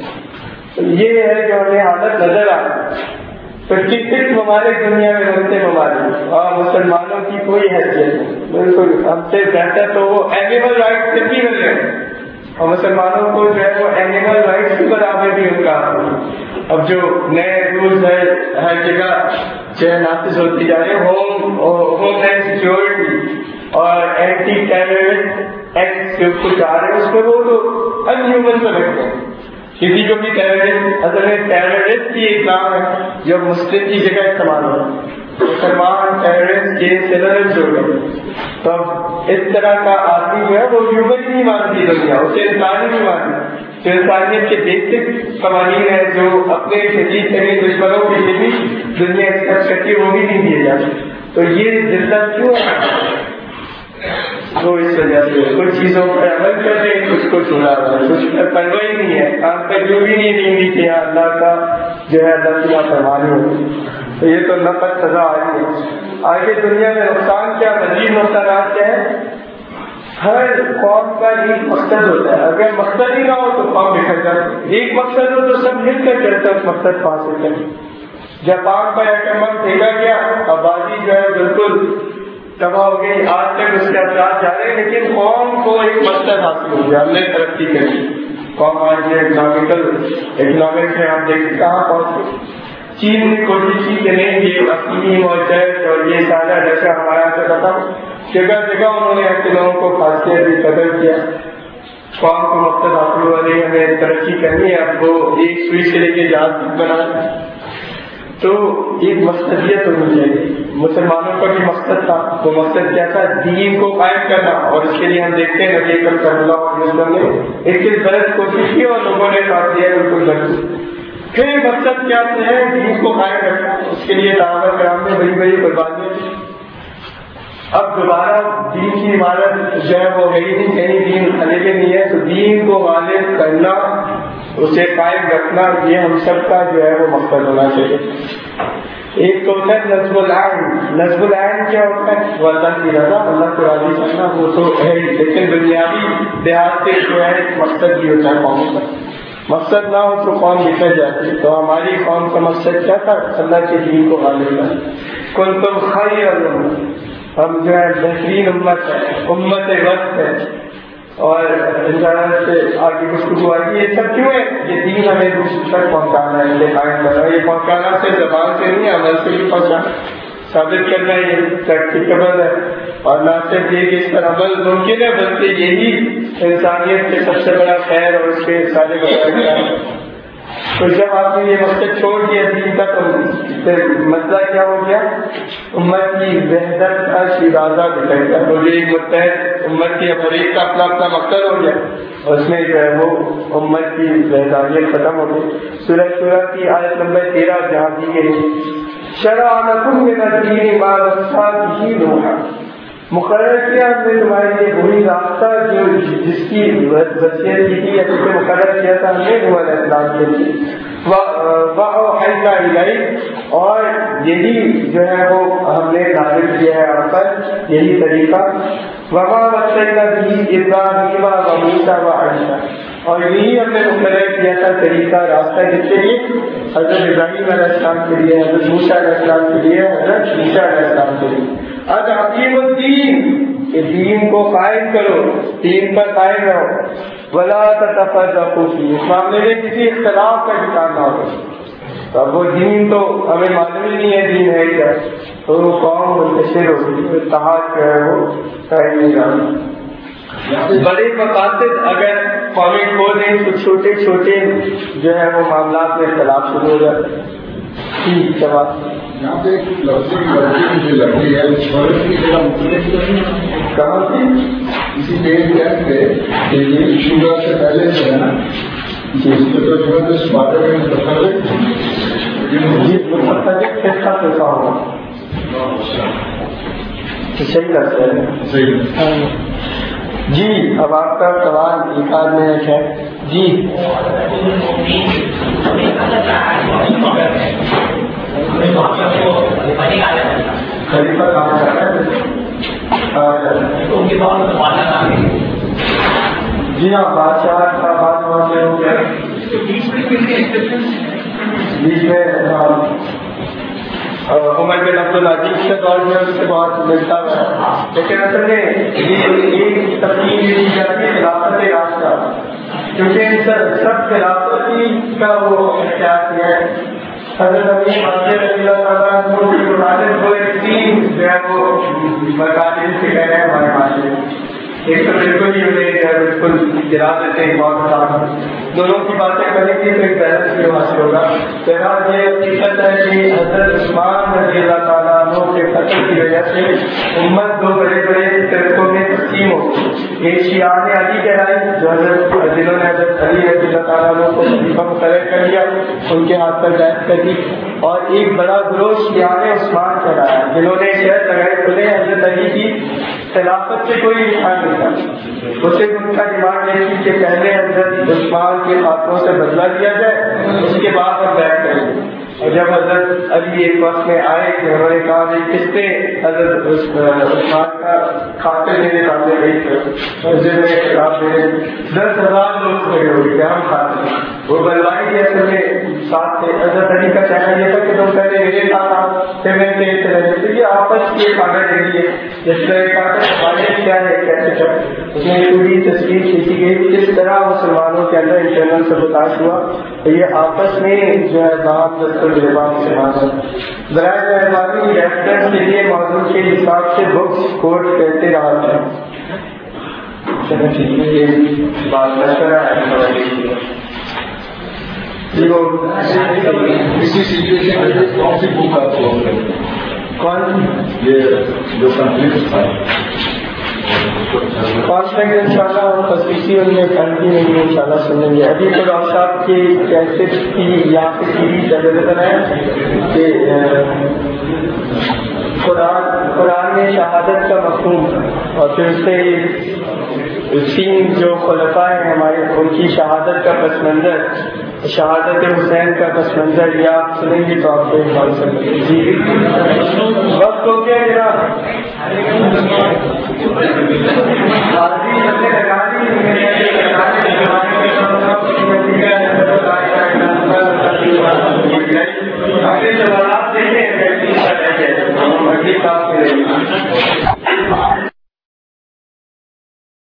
یہ ہے جو ہمیں حالت نظر آ رہی. تو کس کس ممالک دنیا میں بنتے ممالک اور مسلمانوں کی کوئی حیثیت نہیں. بالکل ہم سے بہتر تو وہ اینیمل رائٹس سے بھی مل رہے اور مسلمانوں کو جو ہے وہ اینیمل رائٹس کی برابر بھی ان کا. اب جو نئے رولز ہے ہر جگہ جو ہے نافذ ہوتی جا رہے ہیں، ہوم ہوم لینڈ سیکورٹی اور اینٹی ٹیررسٹ ایکٹ جو کچھ آ رہے ہیں اس میں وہ تو ان ہیومن سے رکھتے ہیں. کسی کو بھی ٹیررسٹ اصل میں ٹیررسٹ کی اسلام ہے جو مسلم کی جگہ استعمال ہو مسلمان ٹیررسٹ کے سینرز ہو گئے. تو اس طرح کا آدمی جو ہے وہ ہیومن نہیں مانتی دنیا، اسے انسانی نہیں مانتی. جو انسانیت کے بیسک قوانین ہیں جو اپنے شدید ترین دشمنوں کے لیے بھی دنیا ایکسپٹ کرتی ہے وہ بھی نہیں دیے جاتے. تو یہ ذلت کیوں ہے؟ وہ اس وجہ سے کچھ چیزوں پر عمل کر رہے ہیں، کچھ کو چھوڑا رہا ہے، کچھ پر پرواہ ہی نہیں ہے. کام پر جو بھی نہیں دیں گی کہ اللہ کا جو ہے اللہ تعالیٰ فرمانی ہوگی. تو یہ تو نفس سزا آئی ہے. آگے دنیا میں نقصان کیا، مزید نقصانات کیا ہے؟ ہر قوم کا ایک مقصد ہوتا ہے، اگر مقصد ہی نہ ہو تو قوم بکھر جاتی ہے، ایک مقصد ہو تو سب مل کر چلتے اس مقصد کو حاصل کریں۔ جاپان کا ایٹم پھینکا گیا، آبادی جو ہے بالکل تباہ ہو گئی، آج تک اس کے اثرات جا رہے ہیں، لیکن قوم کو ایک مقصد حاصل ہو گیا، ہم نے ترقی کری، قوم آج اکنامیکل اکنامکس میں آپ دیکھیں کہاں پہنچ گئے۔ چین نے کوشش کی کہ نہیں یہ افیم اور چرچ اور یہ سارا جیسا ہمارا سے ختم، جگہ جگہ انہوں نے ایسے لوگوں کو پھانسی بھی قدر کیا، قوم کو مقصد حاصل ہوا نہیں ہمیں ترقی کرنی ہے، اب وہ ایک سوئی سے لے کے جہاز بنا، تو ایک مقصدیت ہونی چاہیے۔ مسلمانوں کا بھی مقصد تھا، وہ مقصد کیا تھا؟ دین کو قائم کرنا، اور اس کے لیے ہم دیکھتے ہیں نبی اکرم صلی اللہ علیہ وسلم نے ایک دن غلط کوشش کی اور لوگوں نے ساتھ دیا بالکل غلط۔ پھر مقصد کیا ہے؟ دین کو قائم رکھنا، اس کے لیے صحابہ کرام میں بڑی بڑی قربانیاں تھیں۔ اب دوبارہ دین کی عمارت جو ہے وہ ہے ہی نہیں، کہیں دین خلیلے نہیں ہے، تو دین کو غالب کرنا، اسے قائم رکھنا، یہ ہم سب کا جو ہے وہ مقصد ہونا چاہیے۔ ایک تو ہوتا ہے نظم العین۔ نظم العین کیا ہوتا ہے؟ وہ اللہ کی رضا، اللہ کو راضی کرنا، وہ تو ہے ہی، لیکن دنیاوی دیہات سے جو ہے مقصد بھی ہوتا ہے قوم کا، مقصد نہ ہو تو قوم بکھر جاتی۔ تو ہماری قوم کا مقصد کیا تھا؟ اللہ کے دین کو غالب کرنا۔ کنتم خیر امۃ، ہم جو ہے بہترین امت ہے، امت وقت ہے، اور انسان سے آگے گفتگو آئی، یہ سب کیوں ہے؟ یہ دین ہمیں دوسرے تک پہنچانا ہے، یہ قائم کرنا ہے، یہ پہنچانا صرف زبان سے نہیں، عمل سے بھی پہنچانا، ثابت کرنا یہ پریکٹیکل ہے، اور نہ صرف یہ کہ اس پر عمل ممکن ہے، بلکہ یہی انسانیت کے سب سے بڑا خیر اور اس کے سارے بڑا ہے۔ تو جب آپ نے یہ مقصد چھوڑ دیا دین کا، تو پھر مسئلہ کیا ہو گیا؟ امت کی وحدت کا شیرازہ بکھر گیا، تو یہ ایک متحد امت کی ہر ایک کا اپنا اپنا مقصد ہو گیا، اور اس میں جو ہے وہ امت کی وحدانیت ختم ہو گئی۔ سورہ شورى کی آیت نمبر تیرہ جہاں دی گئی، شرع لکم من الدین ما وصى به نوحا، مقرر کیا ہم نے تمہارے لیے وہی راستہ جو جس کی وصیت کی تھی، یا جسے مقرر کیا تھا ہم نے نوح علیہ السلام کے لیے، وَأَوْحَيْنَا إِلَيْكَ، اور یہی جو ہے وہ ہم نے نازل کیا ہے آپ پر یہی طریقہ، وَمَا وَصَّيْنَا بِهِ إِبْرَاهِيمَ وَمُوسَىٰ وَعِيسَىٰ، اور یہی ہم نے مقرر کیا تھا طریقہ راستہ جس کے لیے حضرت ابراہیم علیہ السلام کے لیے، حضرت موسیٰ علیہ السلام کے لیے، حضرت عیسیٰ علیہ السلام کے لیے، اب عقیم الدین، کہ دین کو قائم کرو، دین پر قائم رہو، ولا تتفرقوا فیہ، اس معاملے میں کسی اختلاف کا ٹھکانہ نہ ہو۔ تو اب وہ دین تو ہمیں معلوم ہی نہیں ہے دین ہے کیا، تو وہ قوم منتشر ہوگی، اتحاد جو ہے وہ قائم نہیں رہا۔ بڑے مقاصد اگر قومیں کھول دیں تو چھوٹے چھوٹے جو ہے وہ معاملات میں اختلاف شروع ہو جاتے ہیں۔ ٹھیک جواب یہاں پہ ایک لفظ کی لڑکی جو لڑکی ہے اس فرق کی جگہ مختلف کہاں تھی اسی پیج گیپ پہ کہ یہ شوگر سے پہلے جو ہے نا جی اس پہ تو جو ہے اس بارے میں متفرق جی متفرق کیسا کیسا ہوگا صحیح لگتا ہے صحیح جی۔ اب آپ کا سوال ایک آدھ میں ہے جی خلیفہ کام کرتا ہے جی ہاں بادشاہ کا بات بہت ہو گیا بیچ میں عمر بن عبدالعزیز کے دور میں اس سے بہت ملتا ہے، لیکن اصل میں ایک تفصیل دی جاتی ہے خلافت راستہ، کیونکہ ان سب خلافتی کا وہ اختیار کیا ہے۔ حضرت ابی معاویہ رضی اللہ تعالیٰ عنہ کی مخالف وہ ایک تین جو ہے وہ مقاصد سے کہہ رہے ہیں ہمارے معاشرے، ایک تو بالکل ہی انہیں بالکل گرا دیتے ہیں بہت خراب، دونوں کی باتیں کریں گے تو ایک بیلنس بھی حاصل ہوگا۔ بہرحال یہ حقیقت ہے کہ حضرت عثمان رضی اللہ تعالیٰ عنہ کے قتل کی وجہ سے امت دو بڑے بڑے فرقوں میں تقسیم ہو گئی، ایک شیعہ علی کہلائی جو حضرت جنہوں نے حضرت علی رضی اللہ تعالیٰ عنہ کو خلیفہ مقرر کر دیا، ان کے ہاتھ پر بیعت کر دی، اور ایک بڑا گروہ شیعہ عثمان کہلایا جنہوں نے شرط لگائی کھلے حضرت علی کی خلافت سے کوئی انسان نہیں تھا، اسے ان کا ڈیمانڈ یہ تھی کہ پہلے حضرت عثمان کے ہاتھوں سے بدلہ دیا جائے، اس کے بعد ہم بیعت کریں گے۔ اور جب حضرت علی ایک وقت میں آئے کہ انہوں نے کہا کہ کس پہ حضرت عثمان کا کھاتے میرے سامنے گئی تھے مسجد میں خلاف دے دس ہزار لوگ کھڑے ہو گئے ہم کھاتے ہیں وہ بلوائی کے اصل میں ساتھ تھے. حضرت علی کا کہنا یہ تھا کہ تم پہلے میرے کھانا پھر میں تیز رہے تو یہ آپس کی کھانا دینی ہے جس طرح کہا ہمارے کیا ہے کیسے چل اس میں پوری تصویر کھینچی گئی کس طرح مسلمانوں کے اندر انٹرنل سبوتاژ ہوا تو یہ آپس میں جو ہے بام دستر برائے مہربانی ریفرنس کے لیے موضوع کے حساب سے بکس کوٹ کہتے رہا تھا. بات مشورہ اسی سچویشن میں کون سی بک آپ کو کون یہ جو کنفلکٹ تھا کانٹیکٹ ان شاء اللہ خصوصی ان میں کنٹی نہیں ان شاء اللہ سنیں گے. ابھی تو ڈاکٹر صاحب کی کیسٹ کی یہاں پہ سیریز اویلیبل ہے کہ قرآن قرآن میں شہادت کا مفہوم اور پھر اس سے تین جو خلفاء ہیں ہمارے ان کی شہادت کا پس منظر شہادت حسین کا پس منظر یا آپ سنیں گے تو آپ کو بات سکتے ہیں. جی وقت ہو گیا جناب آگے سوالات دیکھیں